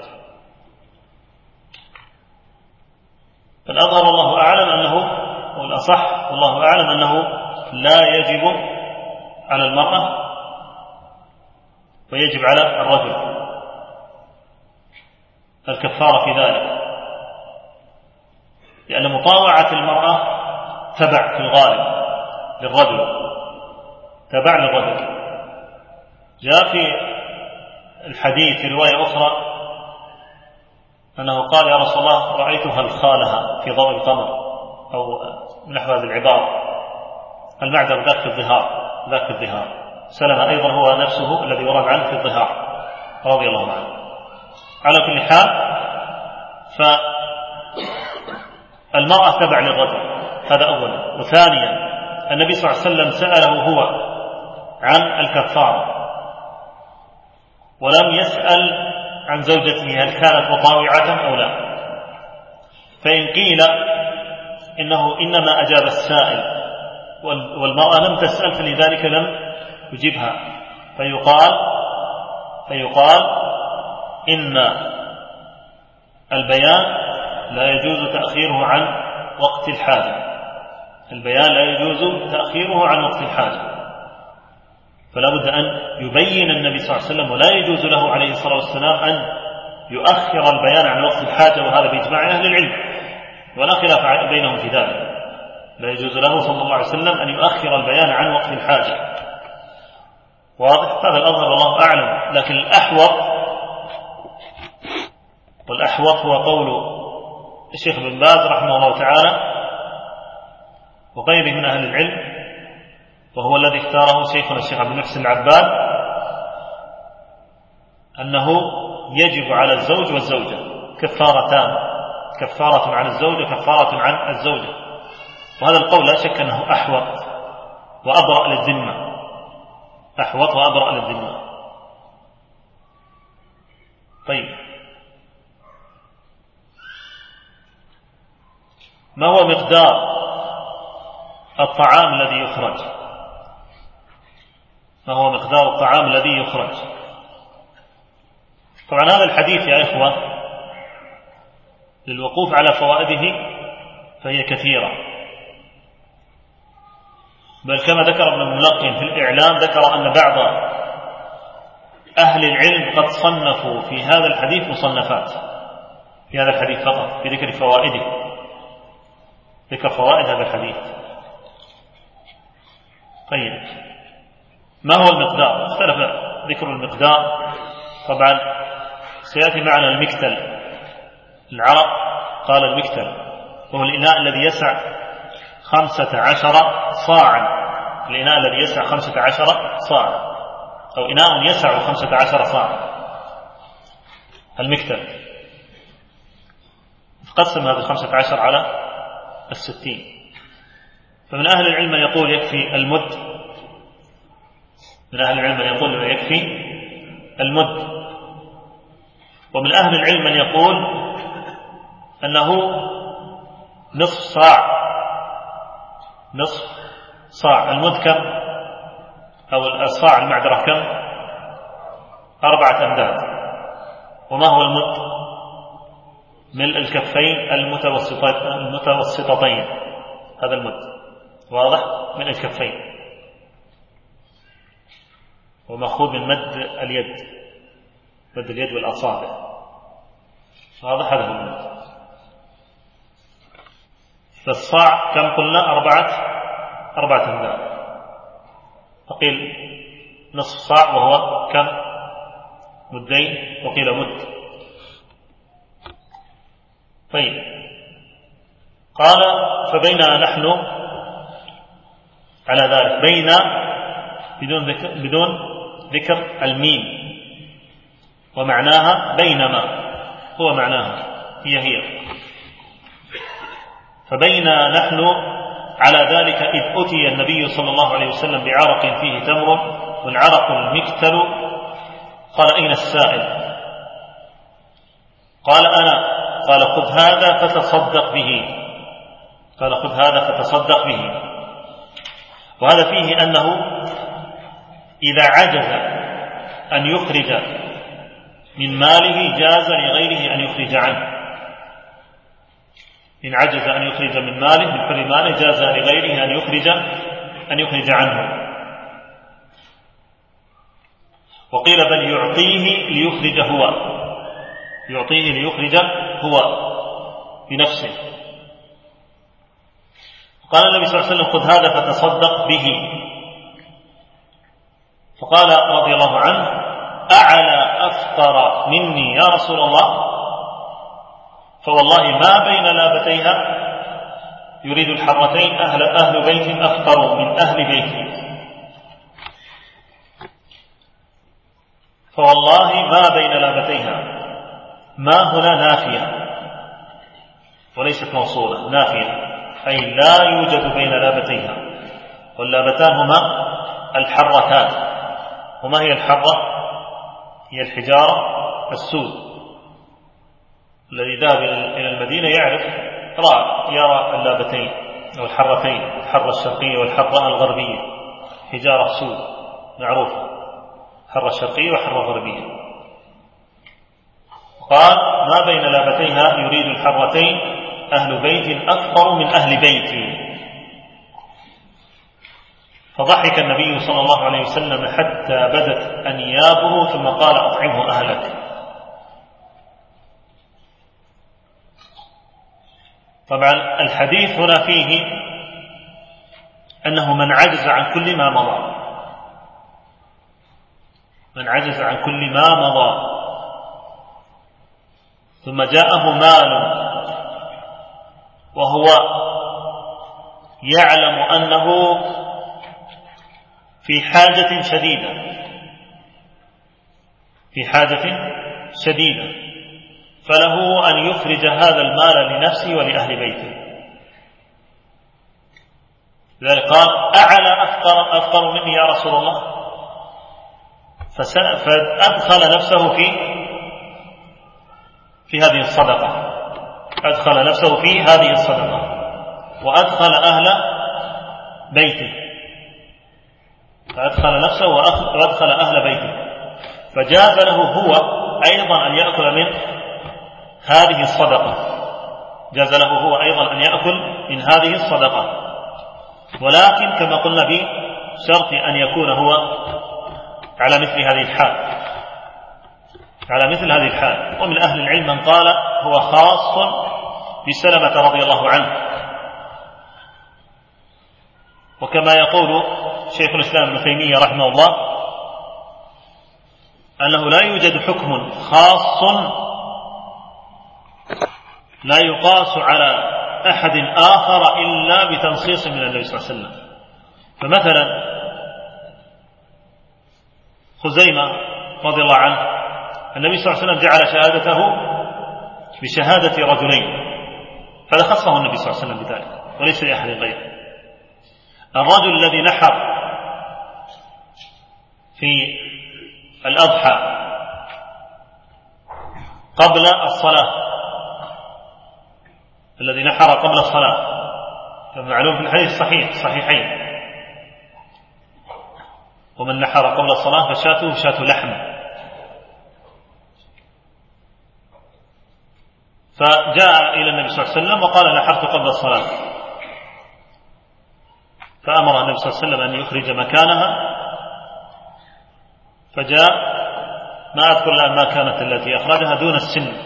فالأظهر والله أعلم أنه والأصح والله أعلم أنه لا يجب على المرأة ويجب على الرجل الكفارة في ذلك. لأن مطاوعة المرأة تبع في الغالب للرجل، تبع للرجل. جاء في الحديث في رواية أخرى أنه قال يا رسول الله رأيتها الخالها في ضوء القمر، أو نحو هذه العبارة. المعذر ذاك في الظهار، ذاك في الظهار. سلمة أيضا هو نفسه الذي ورد عنه في الظهار رضي الله عنه. على كل حال، فالمرأة تبع للرجل، هذا أولا. وثانيا النبي صلى الله عليه وسلم سأله هو عن الكفارة ولم يسأل عن زوجته هل كانت مطاوعة أو لا. فإن قيل إنه إنما أجاب السائل والمرأة لم تسأل فلذلك لم يجيبها، فيقال فيقال إن البيان لا يجوز تأخيره عن وقت الحاجة، البيان لا يجوز تأخيره عن وقت الحاجة. فلا بد أن يبين النبي صلى الله عليه وسلم، ولا يجوز له عليه الصلاة والسلام أن يؤخر البيان عن وقت الحاجة، وهذا بإجماع أهل العلم ولا خلاف بينهم في ذلك. لا يجوز له صلى الله عليه وسلم أن يؤخر البيان عن وقت الحاجة. واضح؟ هذا الأظهر والله أعلم. لكن الأحوط والأحوط هو قول الشيخ بن باز رحمه الله تعالى وغيره من أهل العلم، وهو الذي اختاره شيخنا الشيخ عبد المحسن العباد، أنه يجب على الزوج والزوجة كفارتان، كفارة عن الزوج وكفارة عن الزوجة. وهذا القول لا شك أنه أحوط وأبرأ للذمة، أحوط وأبرأ للذمة. طيب، ما هو مقدار الطعام الذي يخرج؟ ما هو مقدار الطعام الذي يخرج؟ طبعا هذا الحديث يا إخوة للوقوف على فوائده فهي كثيرة، بل كما ذكر ابن الملقن في الإعلام، ذكر أن بعض أهل العلم قد صنفوا في هذا الحديث مصنفات، في هذا الحديث فقط في ذكر فوائده، ذكر فوائد هذا الحديث. طيب، ما هو المقدار؟ اختلف ذكر المقدار. طبعا سيأتي معنا المكتل. العرب قال المكتل وهو الإناء الذي يسع خمسة عشر صاعا، الإناء الذي يسع خمسة عشر صاعا، أو إناء يسع خمسة عشر صاعا، المكتل. قسم هذا الخمسة عشر على الستين. فمن أهل العلم من يقول يكفي المد، من أهل العلم من يقول يكفي المد، ومن أهل العلم من يقول أنه نصف صاع، نصف صاع. المد كم؟ أو الصاع المعذرة كم؟ أربعة أمداد. وما هو المد؟ ملء الكفين المتوسطتين، هذا المد. واضح؟ ملء الكفين، ومأخوذ من مد اليد، مد اليد والأصابع. واضح؟ هذا هو المد. فالصاع كم قلنا؟ أربعة أربعة أمداد. فقيل نصف صاع وهو كم؟ مدين، وقيل مد. طيب، قال فبينا نحن على ذلك، بين بدون ذكر, بدون ذكر الميم، ومعناها بينما، هو معناها هي هي. فبينا نحن على ذلك إذ أتي النبي صلى الله عليه وسلم بعرق فيه تمر والعرق المكتل، قال أين السائل؟ قال أنا. قال خذ هذا فتصدق به، قال خذ هذا فتصدق به. وهذا فيه أنه إذا عجز أن يخرج من ماله جاز لغيره أن يخرج عنه. إن عجز أن يخرج من ماله، من حر ماله، جاز لغيره أن يخرج أن يخرج عنه. وقيل بل يعطيه ليخرج هو، يعطيه ليخرج هو بنفسه. قال النبي صلى الله عليه وسلم خذ هذا فتصدق به. فقال رضي الله عنه أعلى أفقر مني يا رسول الله؟ فوالله ما بين لابتيها يريد الحرتين أهل, أهل بيت أفقر من أهل بيتي، فوالله ما بين لابتيها، ما هنا نافية وليست موصولة، نافية أي لا يوجد بين لابتيها، واللابتان هما الحرتان. وما هي الحرة؟ هي الحجارة السود. الذي ذهب إلى المدينة يعرف رأى يرى اللابتين أو الحرتين، الحرة الشرقية والحرة الغربية، حجارة سود معروفة، حرة شرقية وحرة غربية. قال ما بين لابتيها يريد الحرتين أهل بيت أفقر من أهل بيتي. فضحك النبي صلى الله عليه وسلم حتى بدت أنيابه ثم قال أطعمه أهلك. طبعا الحديث هنا فيه أنه من عجز عن كل ما مضى، من عجز عن كل ما مضى ثم جاءه مال وهو يعلم أنه في حاجة شديدة في حاجة شديدة فله أن يخرج هذا المال لنفسه ولأهل بيته. لذلك قال أعلى أفقر, أفقر مني يا رسول الله، فأدخل نفسه في في هذه الصدقة، أدخل نفسه في هذه الصدقة وأدخل أهل بيته، فأدخل نفسه وأدخل أهل بيته، فجاز له هو أيضا أن يأكل من هذه الصدقة، جاز له هو أيضا أن يأكل من هذه الصدقة، ولكن كما قلنا بشرط أن يكون هو على مثل هذه الحال، على مثل هذه الحال. ومن أهل العلم من قال هو خاص بسلمة رضي الله عنه، وكما يقول شيخ الإسلام ابن تيمية رحمه الله أنه لا يوجد حكم خاص لا يقاس على أحد آخر إلا بتنصيص من النبي صلى الله عليه وسلم. فمثلا خزيمة رضي الله عنه النبي صلى الله عليه وسلم جعل شهادته بشهادة رجلين، هذا خصه النبي صلى الله عليه وسلم بذلك وليس لأحد غيره. الرجل الذي نحر في الأضحى قبل الصلاة، الذي نحر قبل الصلاة فمعلوم في الحديث الصحيح الصحيحين، ومن نحر قبل الصلاة فشاته شاة لحم. فجاء إلى النبي صلى الله عليه وسلم وقال نحرت قبل الصلاة، فأمر النبي صلى الله عليه وسلم أن يخرج مكانها، فجاء ما أذكر الآن ما كانت التي أخرجها دون السن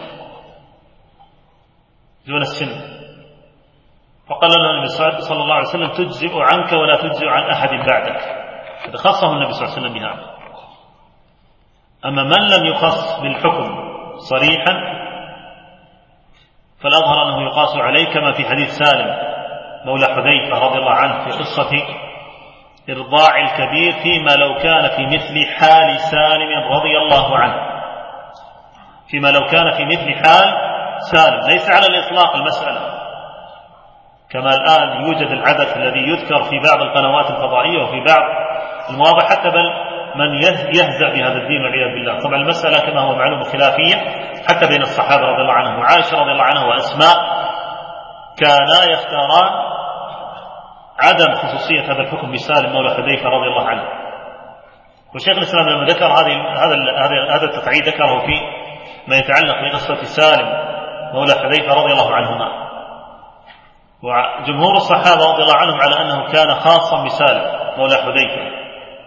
دون السن فقال له النبي صلى الله عليه وسلم تجزئ عنك ولا تجزئ عن أحد بعدك، هذا خصه النبي صلى الله عليه وسلم بهذا. أما من لم يخص بالحكم صريحا فالأظهر أنه يقاس عليه كما في حديث سالم مولى حذيفة رضي الله عنه في قصة إرضاع الكبير فيما لو كان في مثل حال سالم رضي الله عنه، فيما لو كان في مثل حال سالم، ليس على الإطلاق المسألة كما الآن يوجد العدد الذي يذكر في بعض القنوات الفضائية وفي بعض المواضع، حتى بل من يهزأ بهذا الدين والعياذ بالله. طبعا المسألة كما هو معلوم خلافية حتى بين الصحابة رضي الله عنهم، وعائشة رضي الله عنها وأسماء كانا يختاران عدم خصوصية هذا الحكم بسالم مولى حذيفة رضي الله عنه. وشيخ الإسلام لما ذكر هذه هذا هذا التقعيد ذكره في ما يتعلق بقصة سالم مولى حذيفة رضي الله عنهما، وجمهور الصحابة رضي الله عنهم على أنه كان خاصا بسالم مولى حذيفة.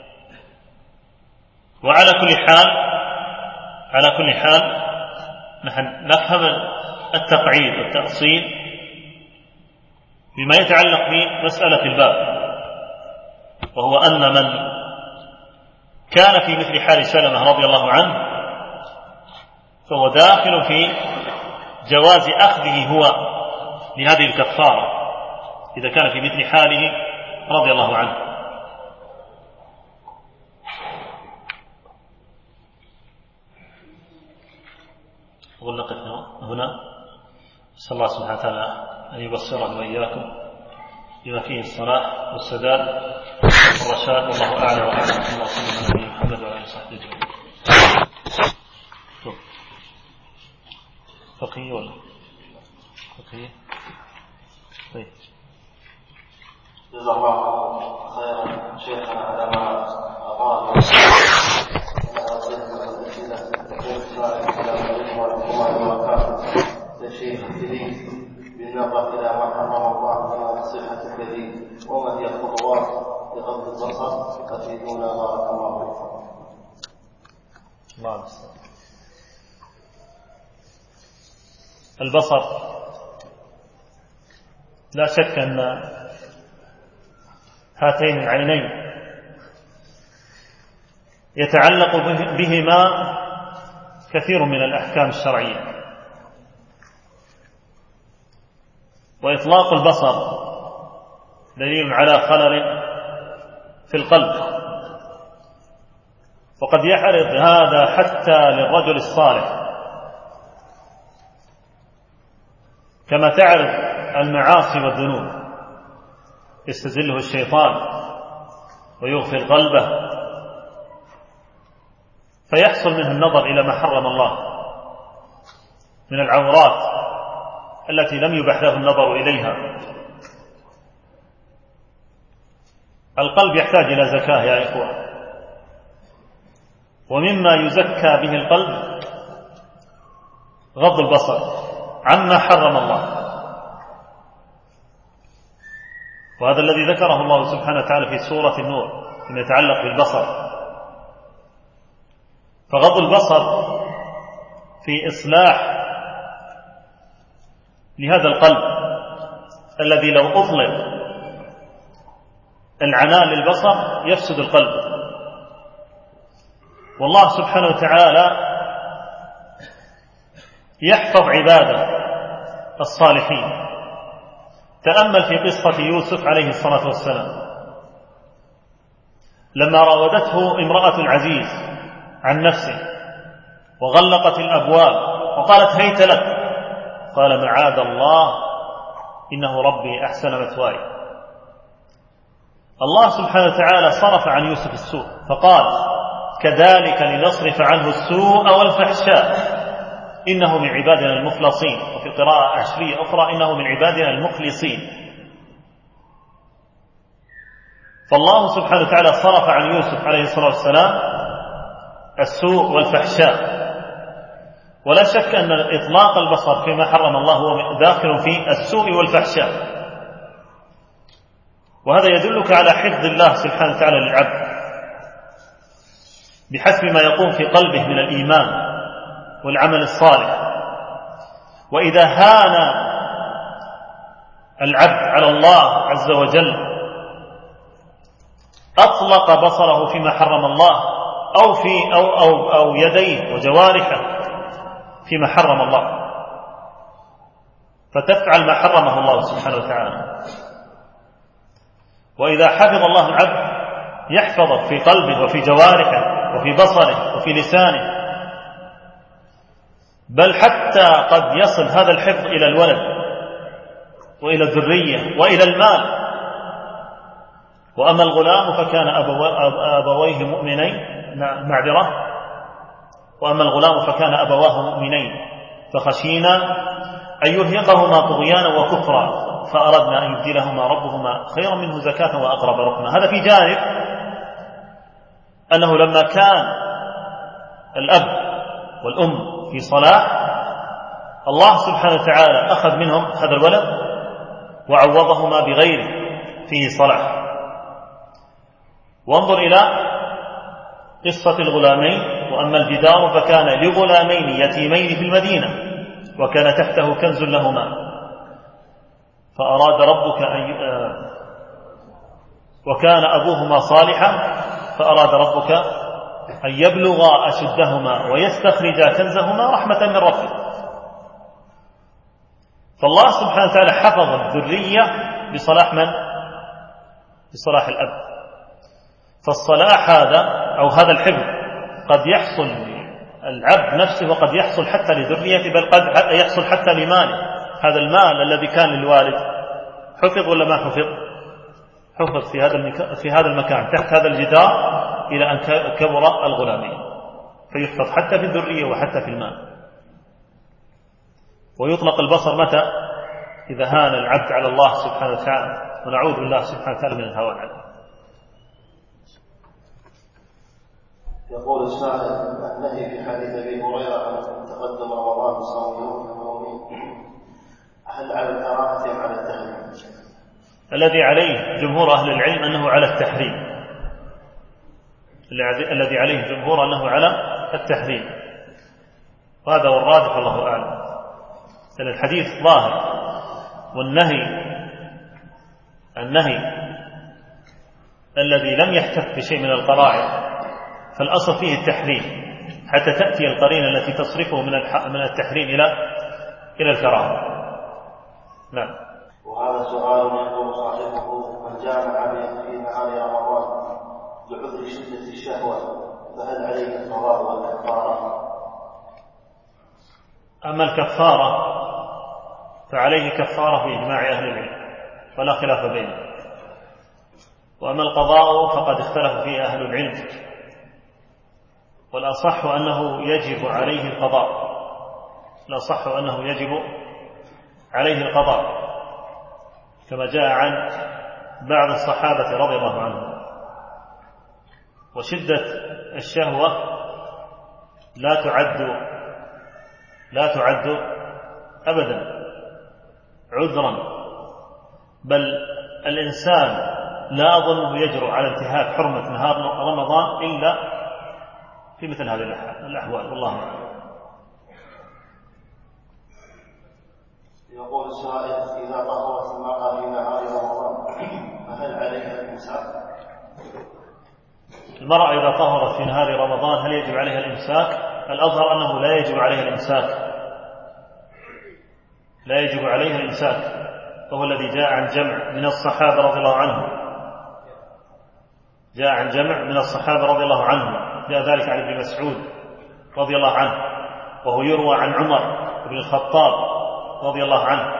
وعلى كل حال على كل حال نحن نفهم التقعيد والتأصيل بما يتعلق بمسألة الباب، وهو أن من كان في مثل حال سلمة رضي الله عنه فهو داخل في جواز أخذه هو لهذه الكفارة إذا كان في مثل حاله رضي الله عنه. ونقف هنا. أسأل الله سبحانه وتعالى أن يبصرنا وإياكم بما فيه الصلاح والسداد والرشاد، والله أعلى وأعلم. صلى الله عليه وسلم محمد وعلى آله وصحبه أجمعين. فقهية ولا فقهية؟ طيب. جزا الله خيرا شيخنا على ما أطال الشيخ الكريم بالنظر إلى ما حرم الله من صحة الكريم، وما هي الخطوات لغض البصر تفيدونا بارك الله فيكم. الله البصر لا شك أن هاتين العينين يتعلق بهما كثير من الأحكام الشرعية، وإطلاق البصر دليل على خلل في القلب، وقد يعرض هذا حتى للرجل الصالح، كما تعرض المعاصي والذنوب يستزله الشيطان ويغفل قلبه فيحصل منه النظر إلى ما حرم الله من العورات التي لم يبح له النظر إليها. القلب يحتاج إلى زكاة يا إخوة، ومما يزكى به القلب غض البصر عما حرم الله، وهذا الذي ذكره الله سبحانه وتعالى في سورة النور فيما يتعلق بالبصر. فغض البصر في إصلاح لهذا القلب الذي لو أطلق العناء للبصر يفسد القلب. والله سبحانه وتعالى يحفظ عباده الصالحين. تأمل في قصة يوسف عليه الصلاة والسلام لما راودته امرأة العزيز عن نفسه وغلقت الأبواب وقالت هيت لك، قال معاذ الله إنه ربي أحسن مثواي. الله سبحانه وتعالى صرف عن يوسف السوء فقال كذلك لنصرف عنه السوء والفحشاء إنه من عبادنا المخلصين، وفي قراءة عشرية أخرى إنه من عبادنا المخلصين. فالله سبحانه وتعالى صرف عن يوسف عليه الصلاة والسلام السوء والفحشاء. ولا شك أن إطلاق البصر فيما حرم الله هو داخل في السوء والفحشاء، وهذا يدلك على حفظ الله سبحانه وتعالى للعبد بحسب ما يقوم في قلبه من الإيمان والعمل الصالح. وإذا هان العبد على الله عز وجل أطلق بصره فيما حرم الله أو في أو أو أو يديه وجوارحه فيما حرم الله، فتفعل ما حرمه الله سبحانه وتعالى. وإذا حفظ الله العبد يحفظه في قلبه وفي جوارحه وفي بصره وفي لسانه، بل حتى قد يصل هذا الحفظ إلى الولد وإلى الذرية وإلى المال. وأما الغلام فكان أبويه مؤمنين معذرة وأما الغلام فكان أبواه مؤمنين فخشينا أن يرهقهما طغيانا وكفرا فأردنا أن يبدلهما ربهما خيرا منه زكاة وأقرب رحما. هذا في جانب أنه لما كان الأب والأم في صلاح الله سبحانه وتعالى أخذ منهم هذا الولد وعوضهما بغيره فيه صلاح. وانظر إلى قصة الغلامين. وأما الجدار فكان لغلامين يتيمين في المدينة وكان تحته كنز لهما فأراد ربك أن وكان أبوهما صالحا فأراد ربك أن يبلغا أشدهما ويستخرجا كنزهما رحمة من ربك. فالله سبحانه وتعالى حفظ الذرية بصلاح من؟ بصلاح الأب. فالصلاح هذا أو هذا الحفظ قد يحصل العبد نفسه وقد يحصل حتى لذريته، بل قد يحصل حتى لماله. هذا المال الذي كان للوالد حفظ ولا ما حفظ؟ حفظ في هذا في هذا المكان تحت هذا الجدار إلى أن كبر الغلامين، فيحفظ حتى في الذرية وحتى في المال. ويطلق البصر متى؟ إذا هان العبد على الله سبحانه وتعالى، ونعوذ بالله سبحانه وتعالى من الهوان عليه. يقول السائل: النهي في حديث ابي هريره عن تقدم رمضان بصوم يوم ويومين، هل على الكراهه ام على التحريم؟ الذي عليه جمهور اهل العلم انه على التحريم، الذي عليه جمهور انه على التحريم، وهذا هو الراجح والله اعلم. لأن الحديث ظاهر، والنهي النهي الذي لم يحتف بشيء من القرائن فالأصل فيه التحريم حتى تأتي القرينة التي تصرفه من من التحريم إلى إلى الكراهة. نعم. وهذا سؤال يقول صاحبه: من جامع في نهار رمضان لعذر شدة الشهوة فهل عليه القضاء والكفارة؟ أما الكفارة فعليه كفارة بإجماع أهل العلم ولا خلاف بينه، وأما القضاء فقد اختلف فيه أهل العلم، والأصح أنه يجب عليه القضاء، الأصح أنه يجب عليه القضاء كما جاء عن بعض الصحابة رضي الله عنهم. وشدة الشهوة لا تعد لا تعد أبدا عذرا، بل الإنسان لا أظنه يجرؤ على انتهاك حرمة نهار رمضان إلا في مثل هذه الأحوال، والله أعلم. يقول السائل: إذا طهرت المرأة في نهار رمضان فهل عليها الإمساك؟ المرأة إذا طهرت في نهار رمضان هل يجب عليها الإمساك؟ الأظهر أنه لا يجب عليها الإمساك، لا يجب عليها الإمساك، وهو الذي جاء عن جمع من الصحابة رضي الله عنهم، جاء عن جمع من الصحابة رضي الله عنهم، جاء ذلك عن ابن مسعود رضي الله عنه، وهو يروى عن عمر بن الخطاب رضي الله عنه،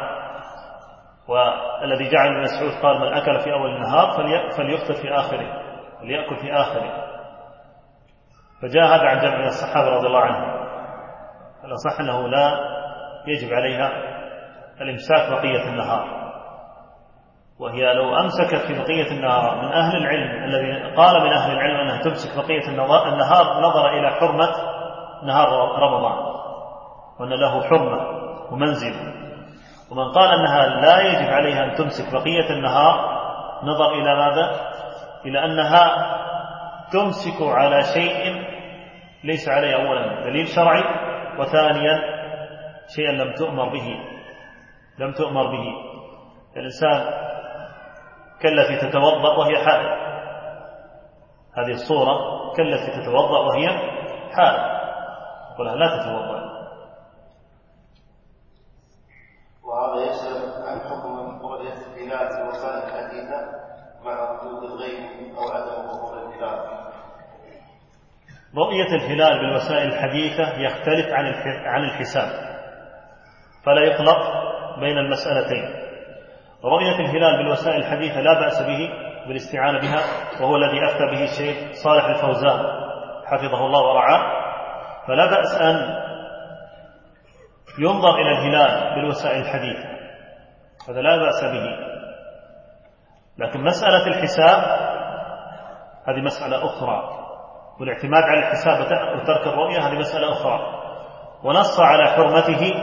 والذي جاء عن ابن مسعود قال: من أكل في أول النهار فليفطر في آخره، فليأكل في آخره. فجاء هذا عن جمع من الصحابة رضي الله عنهم. الأصح أنه لا يجب عليها الإمساك بقية النهار، وهي لو أمسكت في بقية النهار من أهل العلم الذي قال من أهل العلم أنها تمسك بقية النهار نظر إلى حرمة نهار رمضان وأن له حرمة ومنزل، ومن قال أنها لا يجب عليها أن تمسك بقية النهار نظر إلى ماذا؟ إلى أنها تمسك على شيء ليس عليه أولا دليل شرعي، وثانيا شيئا لم تؤمر به لم تؤمر به الإنسان كالتي تتوضأ وهي حائض، هذه الصورة كالتي تتوضأ وهي حائض، قلها لا تتوضأ. وهذا يسأل عن حكم رؤية الهلال في الوسائل الحديثة مع وجود الغيب أو عدم ظهور الهلال. رؤية الهلال بالوسائل الحديثة يختلف عن عن الحساب، فلا يطلق بين المسألتين. رؤية الهلال بالوسائل الحديثة لا بأس به بالاستعانة بها، وهو الذي أفتى به الشيخ صالح الفوزان حفظه الله ورعاه، فلا بأس أن ينظر إلى الهلال بالوسائل الحديثة، هذا لا بأس به. لكن مسألة الحساب هذه مسألة أخرى، والاعتماد على الحساب وترك الرؤية هذه مسألة أخرى. ونص على حرمته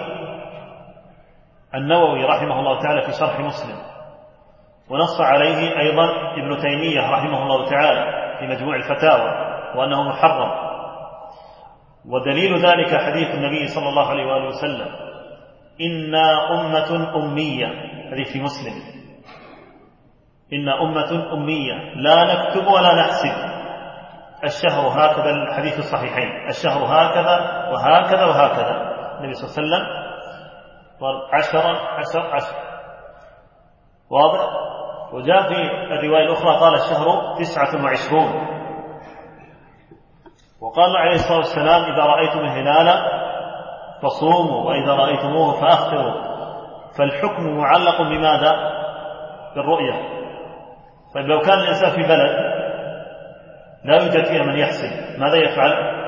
النووي رحمه الله تعالى في شرح مسلم، ونص عليه أيضا ابن تيمية رحمه الله تعالى في مجموع الفتاوى وأنه محرم. ودليل ذلك حديث النبي صلى الله عليه وآله وسلم: إنا أمة أمية حديث في مسلم: إن أمة أمية لا نكتب ولا نحسب، الشهر هكذا، الحديث الصحيحين، الشهر هكذا وهكذا وهكذا. النبي صلى الله عليه وسلم قال عشرا عشر عشر، واضح. وجاء في الرواية الأخرى قال الشهر تسعة وعشرون. وقال عليه الصلاة والسلام: إذا رأيتم الهلال فصوموا، وإذا رأيتموه فأفطروا. فالحكم معلق بماذا؟ بالرؤية. طيب لو كان الإنسان في بلد لا يوجد فيها من يحسب، ماذا يفعل؟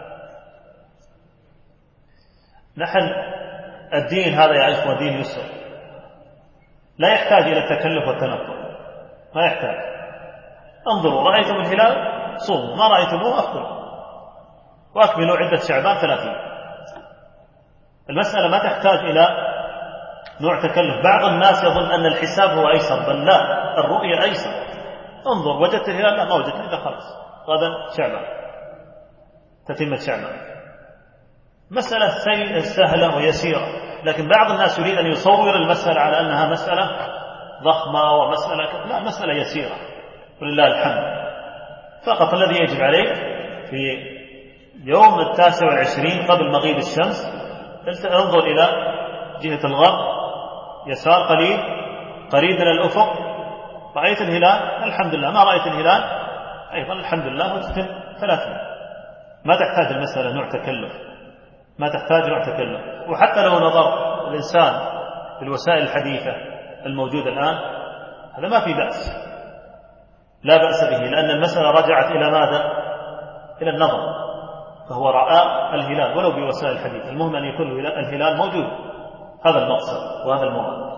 نحن الدين هذا يا إخوة دين يسر، لا يحتاج إلى التكلف والتنقل، ما يحتاج. انظروا، رأيتم الهلال صوموا، ما رأيتموه أفطروا، وأكملوا عدة شعبان ثلاثين. المسألة ما تحتاج إلى نوع تكلف. بعض الناس يظن أن الحساب هو أيسر، بل لا، الرؤية أيسر. انظر، وجدت الهلال؟ لا، ما وجدت، إذا خلاص غدا شعبان، تتمة شعبان. مسألة سهلة ويسيرة، لكن بعض الناس يريد أن يصور المسألة على أنها مسألة ضخمة ومسألة، لا، مسألة يسيرة ولله الحمد. فقط الذي يجب عليك في يوم التاسع والعشرين قبل مغيب الشمس انظر إلى جهة الغرب يسار قليل، قريب من الأفق، رأيت الهلال الحمد لله، ما رأيت الهلال أيضا الحمد لله، وتتم ثلاثين. ما تحتاج المسألة نوع تكلف، ما تحتاج نوع تكلف. وحتى لو نظر الإنسان في الوسائل الحديثة الموجودة الآن هذا ما في بأس، لا بأس به، لأن المسألة رجعت إلى ماذا؟ إلى النظر. فهو رأى الهلال ولو بوسائل الحديثة، المهم أن يكون الهلال موجود، هذا المقصد وهذا المراد.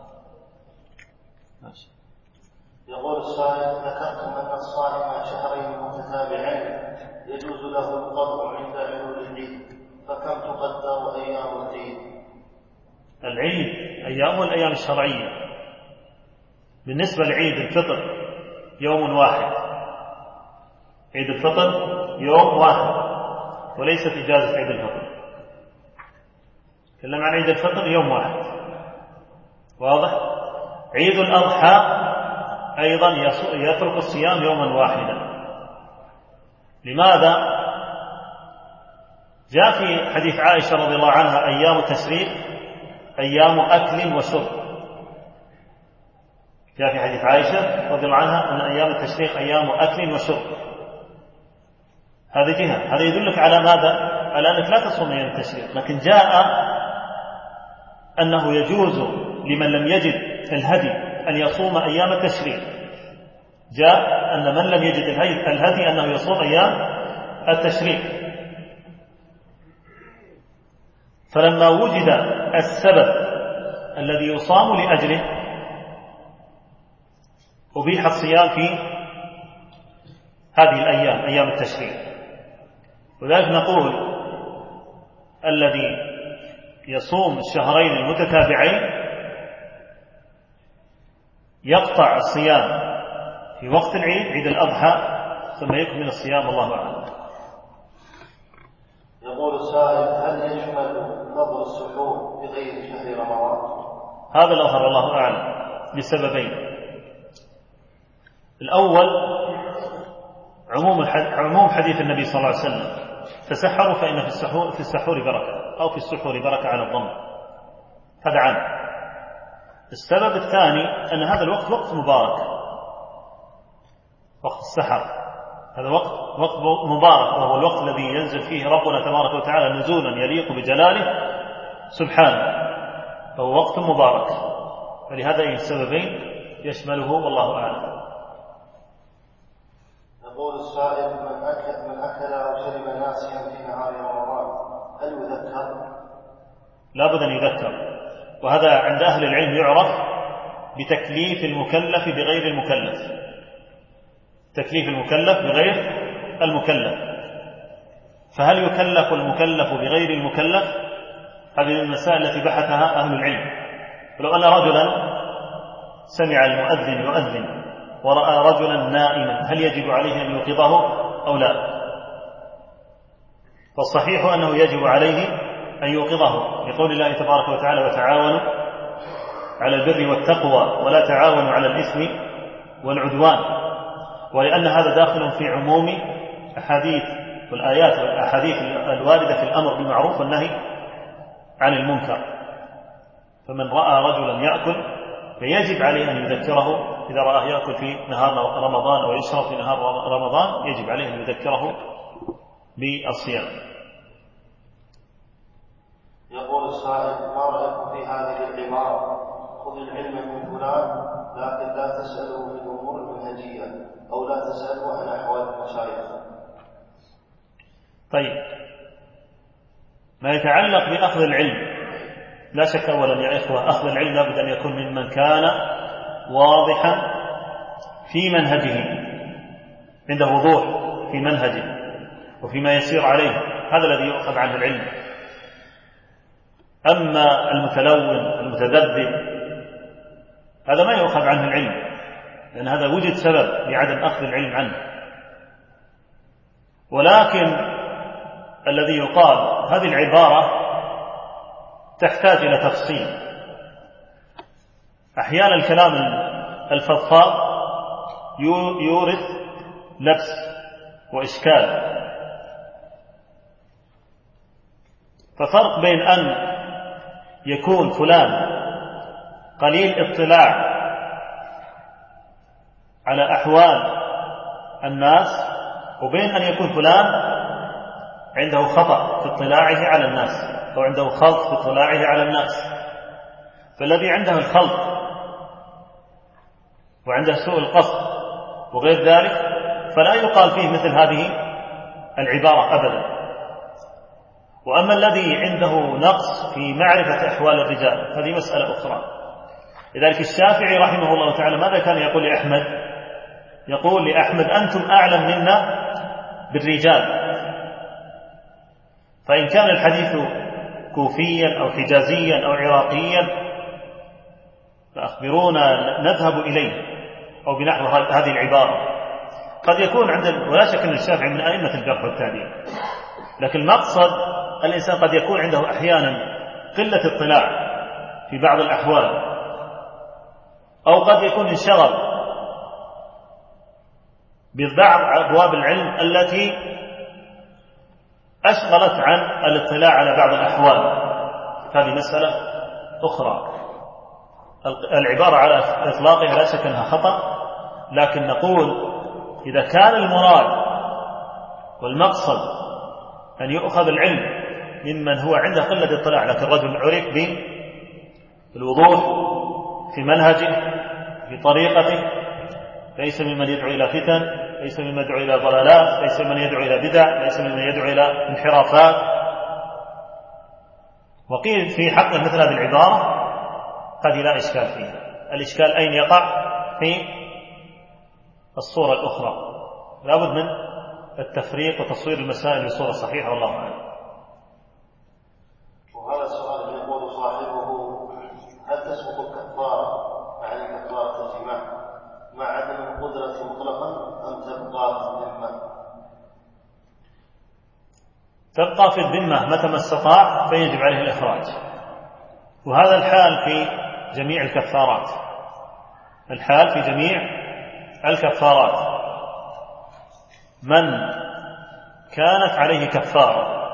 يقول السائل: ذكرتم أن الصائم شهرين متتابعين يجوز له القضاء عند علول العيد، فكم تقدر أيام العيد؟ العيد أيام الأيام الشرعية. بالنسبة لعيد الفطر يوم واحد، عيد الفطر يوم واحد، وليست إجازة عيد الفطر. تكلم عن عيد الفطر يوم واحد، واضح. عيد الأضحى أيضا يترك الصيام يوما واحدا. لماذا؟ جاء في حديث عائشة رضي الله عنها: أيام التشريق أيام أكل وشرب. جاء في حديث عائشة رضي الله عنها أن أيام التشريق أيام أكل وشرب. هذه جهة، هذا يدلك على ماذا؟ على أنك لا تصوم أيام التشريق. لكن جاء أنه يجوز لمن لم يجد الهدي أن يصوم أيام التشريق. جاء أن من لم يجد الهدي أنه يصوم أيام التشريق. فلما وجد السبب الذي يصام لأجله أبيح الصيام في هذه الأيام، أيام التشريق. ولذلك نقول الذي يصوم الشهرين المتتابعين يقطع الصيام في وقت العيد، عيد الأضحى، ثم يكمل الصيام، الله أعلم. يقول السائل: هل يشمل نظر السحور بغير شهر رمضان؟ هذا الأظهر والله أعلم لسببين. الأول عموم عموم حديث النبي صلى الله عليه وسلم: تسحروا فإن في السحور في السحور بركة، أو في السحور بركة على الضم. هذا عام. السبب الثاني أن هذا الوقت وقت مبارك، وقت السحر، هذا وقت وقت مبارك، وهو الوقت الذي ينزل فيه ربنا تبارك وتعالى نزولا يليق بجلاله سبحانه، فهو وقت مبارك. فلهذين السببين يشمله، والله أعلم. يقول السائل: من أكل من أكل أو شرب ناسيا في نهار رمضان هل يذكر؟ لا بد أن يذكر، وهذا عند أهل العلم يعرف بتكليف المكلف بغير المكلف. تكليف المكلف بغير المكلف. فهل يكلف المكلف بغير المكلف؟ هذه من المسائل التي بحثها أهل العلم. ولو أن رجلا سمع المؤذن يؤذن ورأى رجلا نائما هل يجب عليه أن يوقظه أو لا؟ فالصحيح أنه يجب عليه أن يوقظه، لقول الله تبارك وتعالى: وتعاونوا على البر والتقوى ولا تعاونوا على الإثم والعدوان، ولأن هذا داخل في عموم أحاديث والآيات والأحاديث الواردة في الأمر بالمعروف والنهي عن المنكر. فمن رأى رجلا يأكل فيجب عليه أن يذكره إذا رآه يأكل في نهار رمضان أو يشرب في نهار رمضان، يجب عليه أن يذكره بالصيام. يقول السائل: ما رأيكم في هذه العبارة: خذ العلم من فلان لكن لا تسأله في الأمور المنهجية، أو لا تسأله عن أحوال المشايخ؟ طيب، ما يتعلق بأخذ العلم، لا شك أولا يا إخوة أخذ العلم لابد أن يكون ممن كان واضحا في منهجه، عنده وضوح في منهجه وفيما يسير عليه، هذا الذي يؤخذ عنه العلم. أما المتلون المتذبذب هذا ما يؤخذ عنه العلم، لأن هذا وجد سبب لعدم أخذ العلم عنه. ولكن الذي يقال هذه العبارة تحتاج إلى تفصيل. أحيانا الكلام الفضفاض يورث لبس وإشكال، ففرق بين أن يكون فلان قليل اطلاع على أحوال الناس وبين أن يكون فلان عنده خطأ في اطلاعه على الناس أو عنده خلط في اطلاعه على الناس. فالذي عنده الخلط وعنده سوء القصد وغير ذلك فلا يقال فيه مثل هذه العبارة أبدا. وأما الذي عنده نقص في معرفة أحوال الرجال هذه مسألة أخرى. لذلك الشافعي رحمه الله تعالى ماذا كان يقول لأحمد؟ يقول لأحمد: أنتم أعلم منا بالرجال، فإن كان الحديث كوفيا أو حجازيا أو عراقيا فأخبرونا نذهب إليه، أو بنحو هذه العبارة. قد يكون عند، ولا شك أن الشافعي من أئمة الجرح والتعديل، لكن المقصد الإنسان قد يكون عنده أحيانا قلة اطلاع في بعض الأحوال، أو قد يكون انشغل ببعض أبواب العلم التي أشغلت عن الاطلاع على بعض الأحوال، هذه مسألة أخرى. العبارة على إطلاقها لا شك أنها خطأ، لكن نقول إذا كان المراد والمقصد أن يؤخذ العلم ممن هو عنده قلة اطلاع لكن رجل عرف بالوضوح في منهجه في طريقته، ليس ممن يدعو إلى فتن، ليس ممن يدعو إلى ضلالات، ليس ممن يدعو إلى بدع، ليس ممن يدعو إلى انحرافات. وقيل في حق مثل هذه العبارة هذه لا إشكال فيها. الإشكال أين يقع؟ في الصورة الأخرى. لابد من التفريق وتصوير المسائل بصورة صحيحة، والله أعلم. وهذا السؤال يقول صاحبه: هل تسبق الكفارة يعني كفارة الجماع مع عدم القدرة مطلقا أم تبقى في الذمة؟ تبقى في الذمة متى ما استطاع فيجب عليه الإخراج، وهذا الحال في جميع الكفارات. الحال في جميع الكفارات من كانت عليه كفارة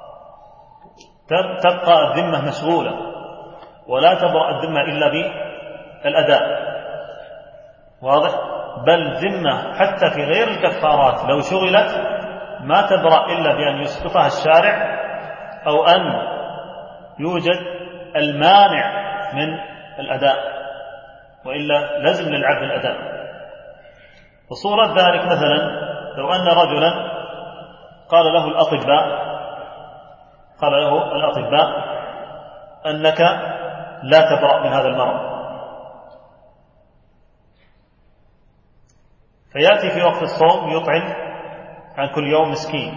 تبقى الذمة مشغولة ولا تبرأ الذمة إلا بالأداء، واضح؟ بل ذمة حتى في غير الكفارات لو شغلت ما تبرأ إلا بأن يسقطها الشارع أو أن يوجد المانع من الأداء، وإلا لازم للعبد الأداء. وصورة ذلك مثلا لو أن رجلا قال له الأطباء قال له الأطباء أنك لا تبرأ من هذا المرض، فيأتي في وقت الصوم يطعم عن كل يوم مسكين.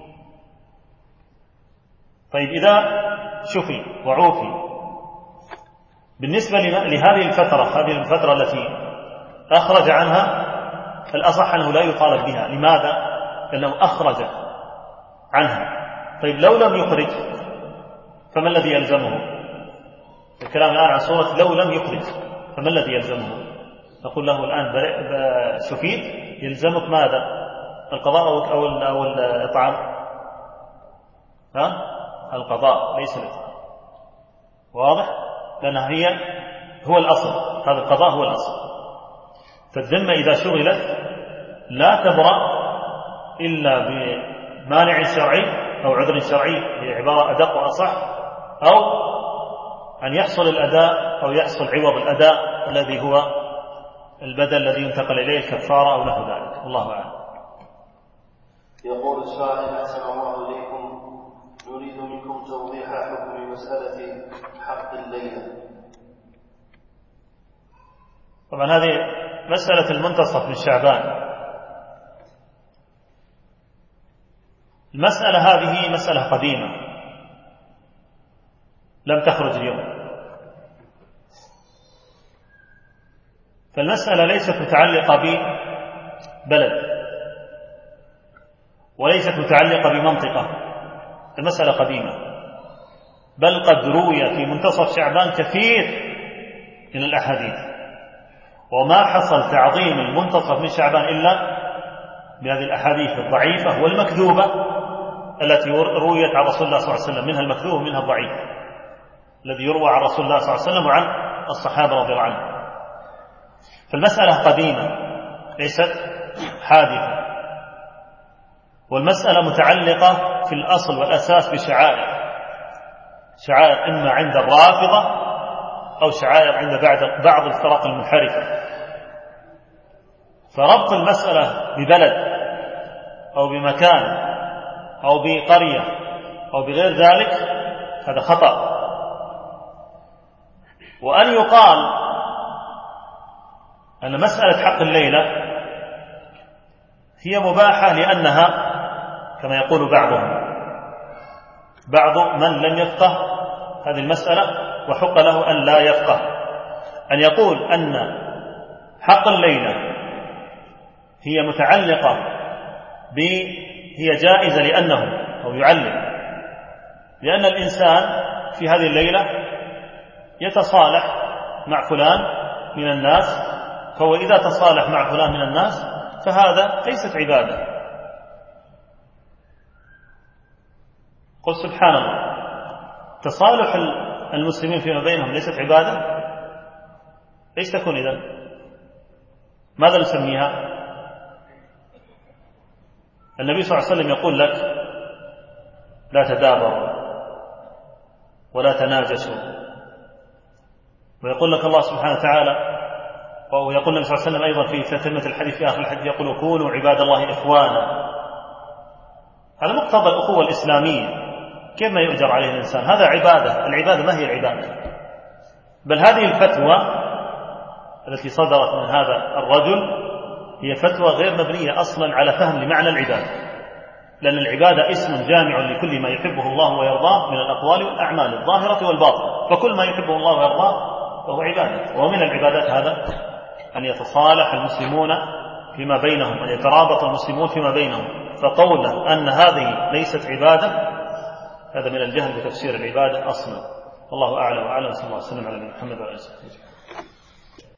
طيب إذا شفي وعوفي بالنسبة لهذه الفترة هذه الفترة التي أخرج عنها الأصح أنه لا يطالب بها. لماذا؟ لأنه أخرج عنها. طيب لو لم يخرج فما الذي يلزمه؟ الكلام الآن عن صورة لو لم يخرج، فما الذي يلزمه؟ نقول له الآن شفيت، يلزمك ماذا؟ القضاء أو أو الإطعام؟ ها؟ القضاء ليس الإطعام. واضح؟ لأنها هي هو الأصل، هذا القضاء هو الأصل. فالذمة إذا شغلت لا تبرأ إلا بمانع شرعي أو عذر شرعي، هي عبارة أدق وأصح، أو أن يحصل الأداء أو يحصل عوض الأداء الذي هو البدل الذي ينتقل إليه الكفارة أو نحو ذلك. الله أعلم. يقول السائل: أحسن الله إليكم، نريد منكم توضيح حكم مسألة حق الليلة. طبعا هذه مسألة المنتصف من شعبان. المسألة هذه مسألة قديمة لم تخرج اليوم. فالمسألة ليست متعلقة ببلد وليست متعلقة بمنطقة، المسألة قديمة، بل قد روي في منتصف شعبان كثير من الأحاديث، وما حصل تعظيم المنتصف من شعبان إلا بهذه الأحاديث الضعيفة والمكذوبة التي رويت عن رسول الله صلى الله عليه وسلم، منها المكذوب ومنها الضعيف الذي يروى عن رسول الله صلى الله عليه وسلم وعن الصحابة رضي الله عنهم. فالمسألة قديمة ليست حادثة، والمسألة متعلقة في الأصل والأساس بشعائر، شعائر إما عند الرافضة أو شعائر عند بعض الفرق المنحرفة. فربط المسألة ببلد أو بمكان أو بقرية أو بغير ذلك هذا خطأ. وأن يقال أن مسألة حق الليلة هي مباحة لأنها كما يقول بعضهم، بعض من لم يفقه هذه المسألة وحق له أن لا يفقه، أن يقول أن حق الليلة هي متعلقة ب هي جائزة لأنه أو يعلم لأن الإنسان في هذه الليلة يتصالح مع فلان من الناس، فهو إذا تصالح مع فلان من الناس فهذا ليست عبادة. قل سبحان الله، تصالح المسلمين فيما بينهم ليست عبادة؟ ايش تكون إذن؟ ماذا نسميها؟ النبي صلى الله عليه وسلم يقول لك لا تدابروا ولا تناجشوا، ويقول لك الله سبحانه وتعالى، ويقول النبي صلى الله عليه وسلم أيضا في تتمة الحديث في آخر الحديث يقول كونوا عباد الله إخوانا. هذا مقتضى الأخوة الإسلامية، كيف ما يؤجر عليه الإنسان؟ هذا عبادة. العبادة ما هي العبادة؟ بل هذه الفتوى التي صدرت من هذا الرجل هي فتوى غير مبنية أصلا على فهم لمعنى العبادة، لأن العبادة اسم جامع لكل ما يحبه الله ويرضاه من الأقوال والأعمال الظاهرة والباطنة، فكل ما يحبه الله ويرضاه فهو عبادة. ومن العبادات هذا أن يتصالح المسلمون فيما بينهم، أن يترابط المسلمون فيما بينهم. فقولا أن هذه ليست عبادة هذا من الجهل بتفسير العبادة أصلا. الله أعلم وأعلم. صلى الله عليه وسلم على محمد وعلى آله وصحبه.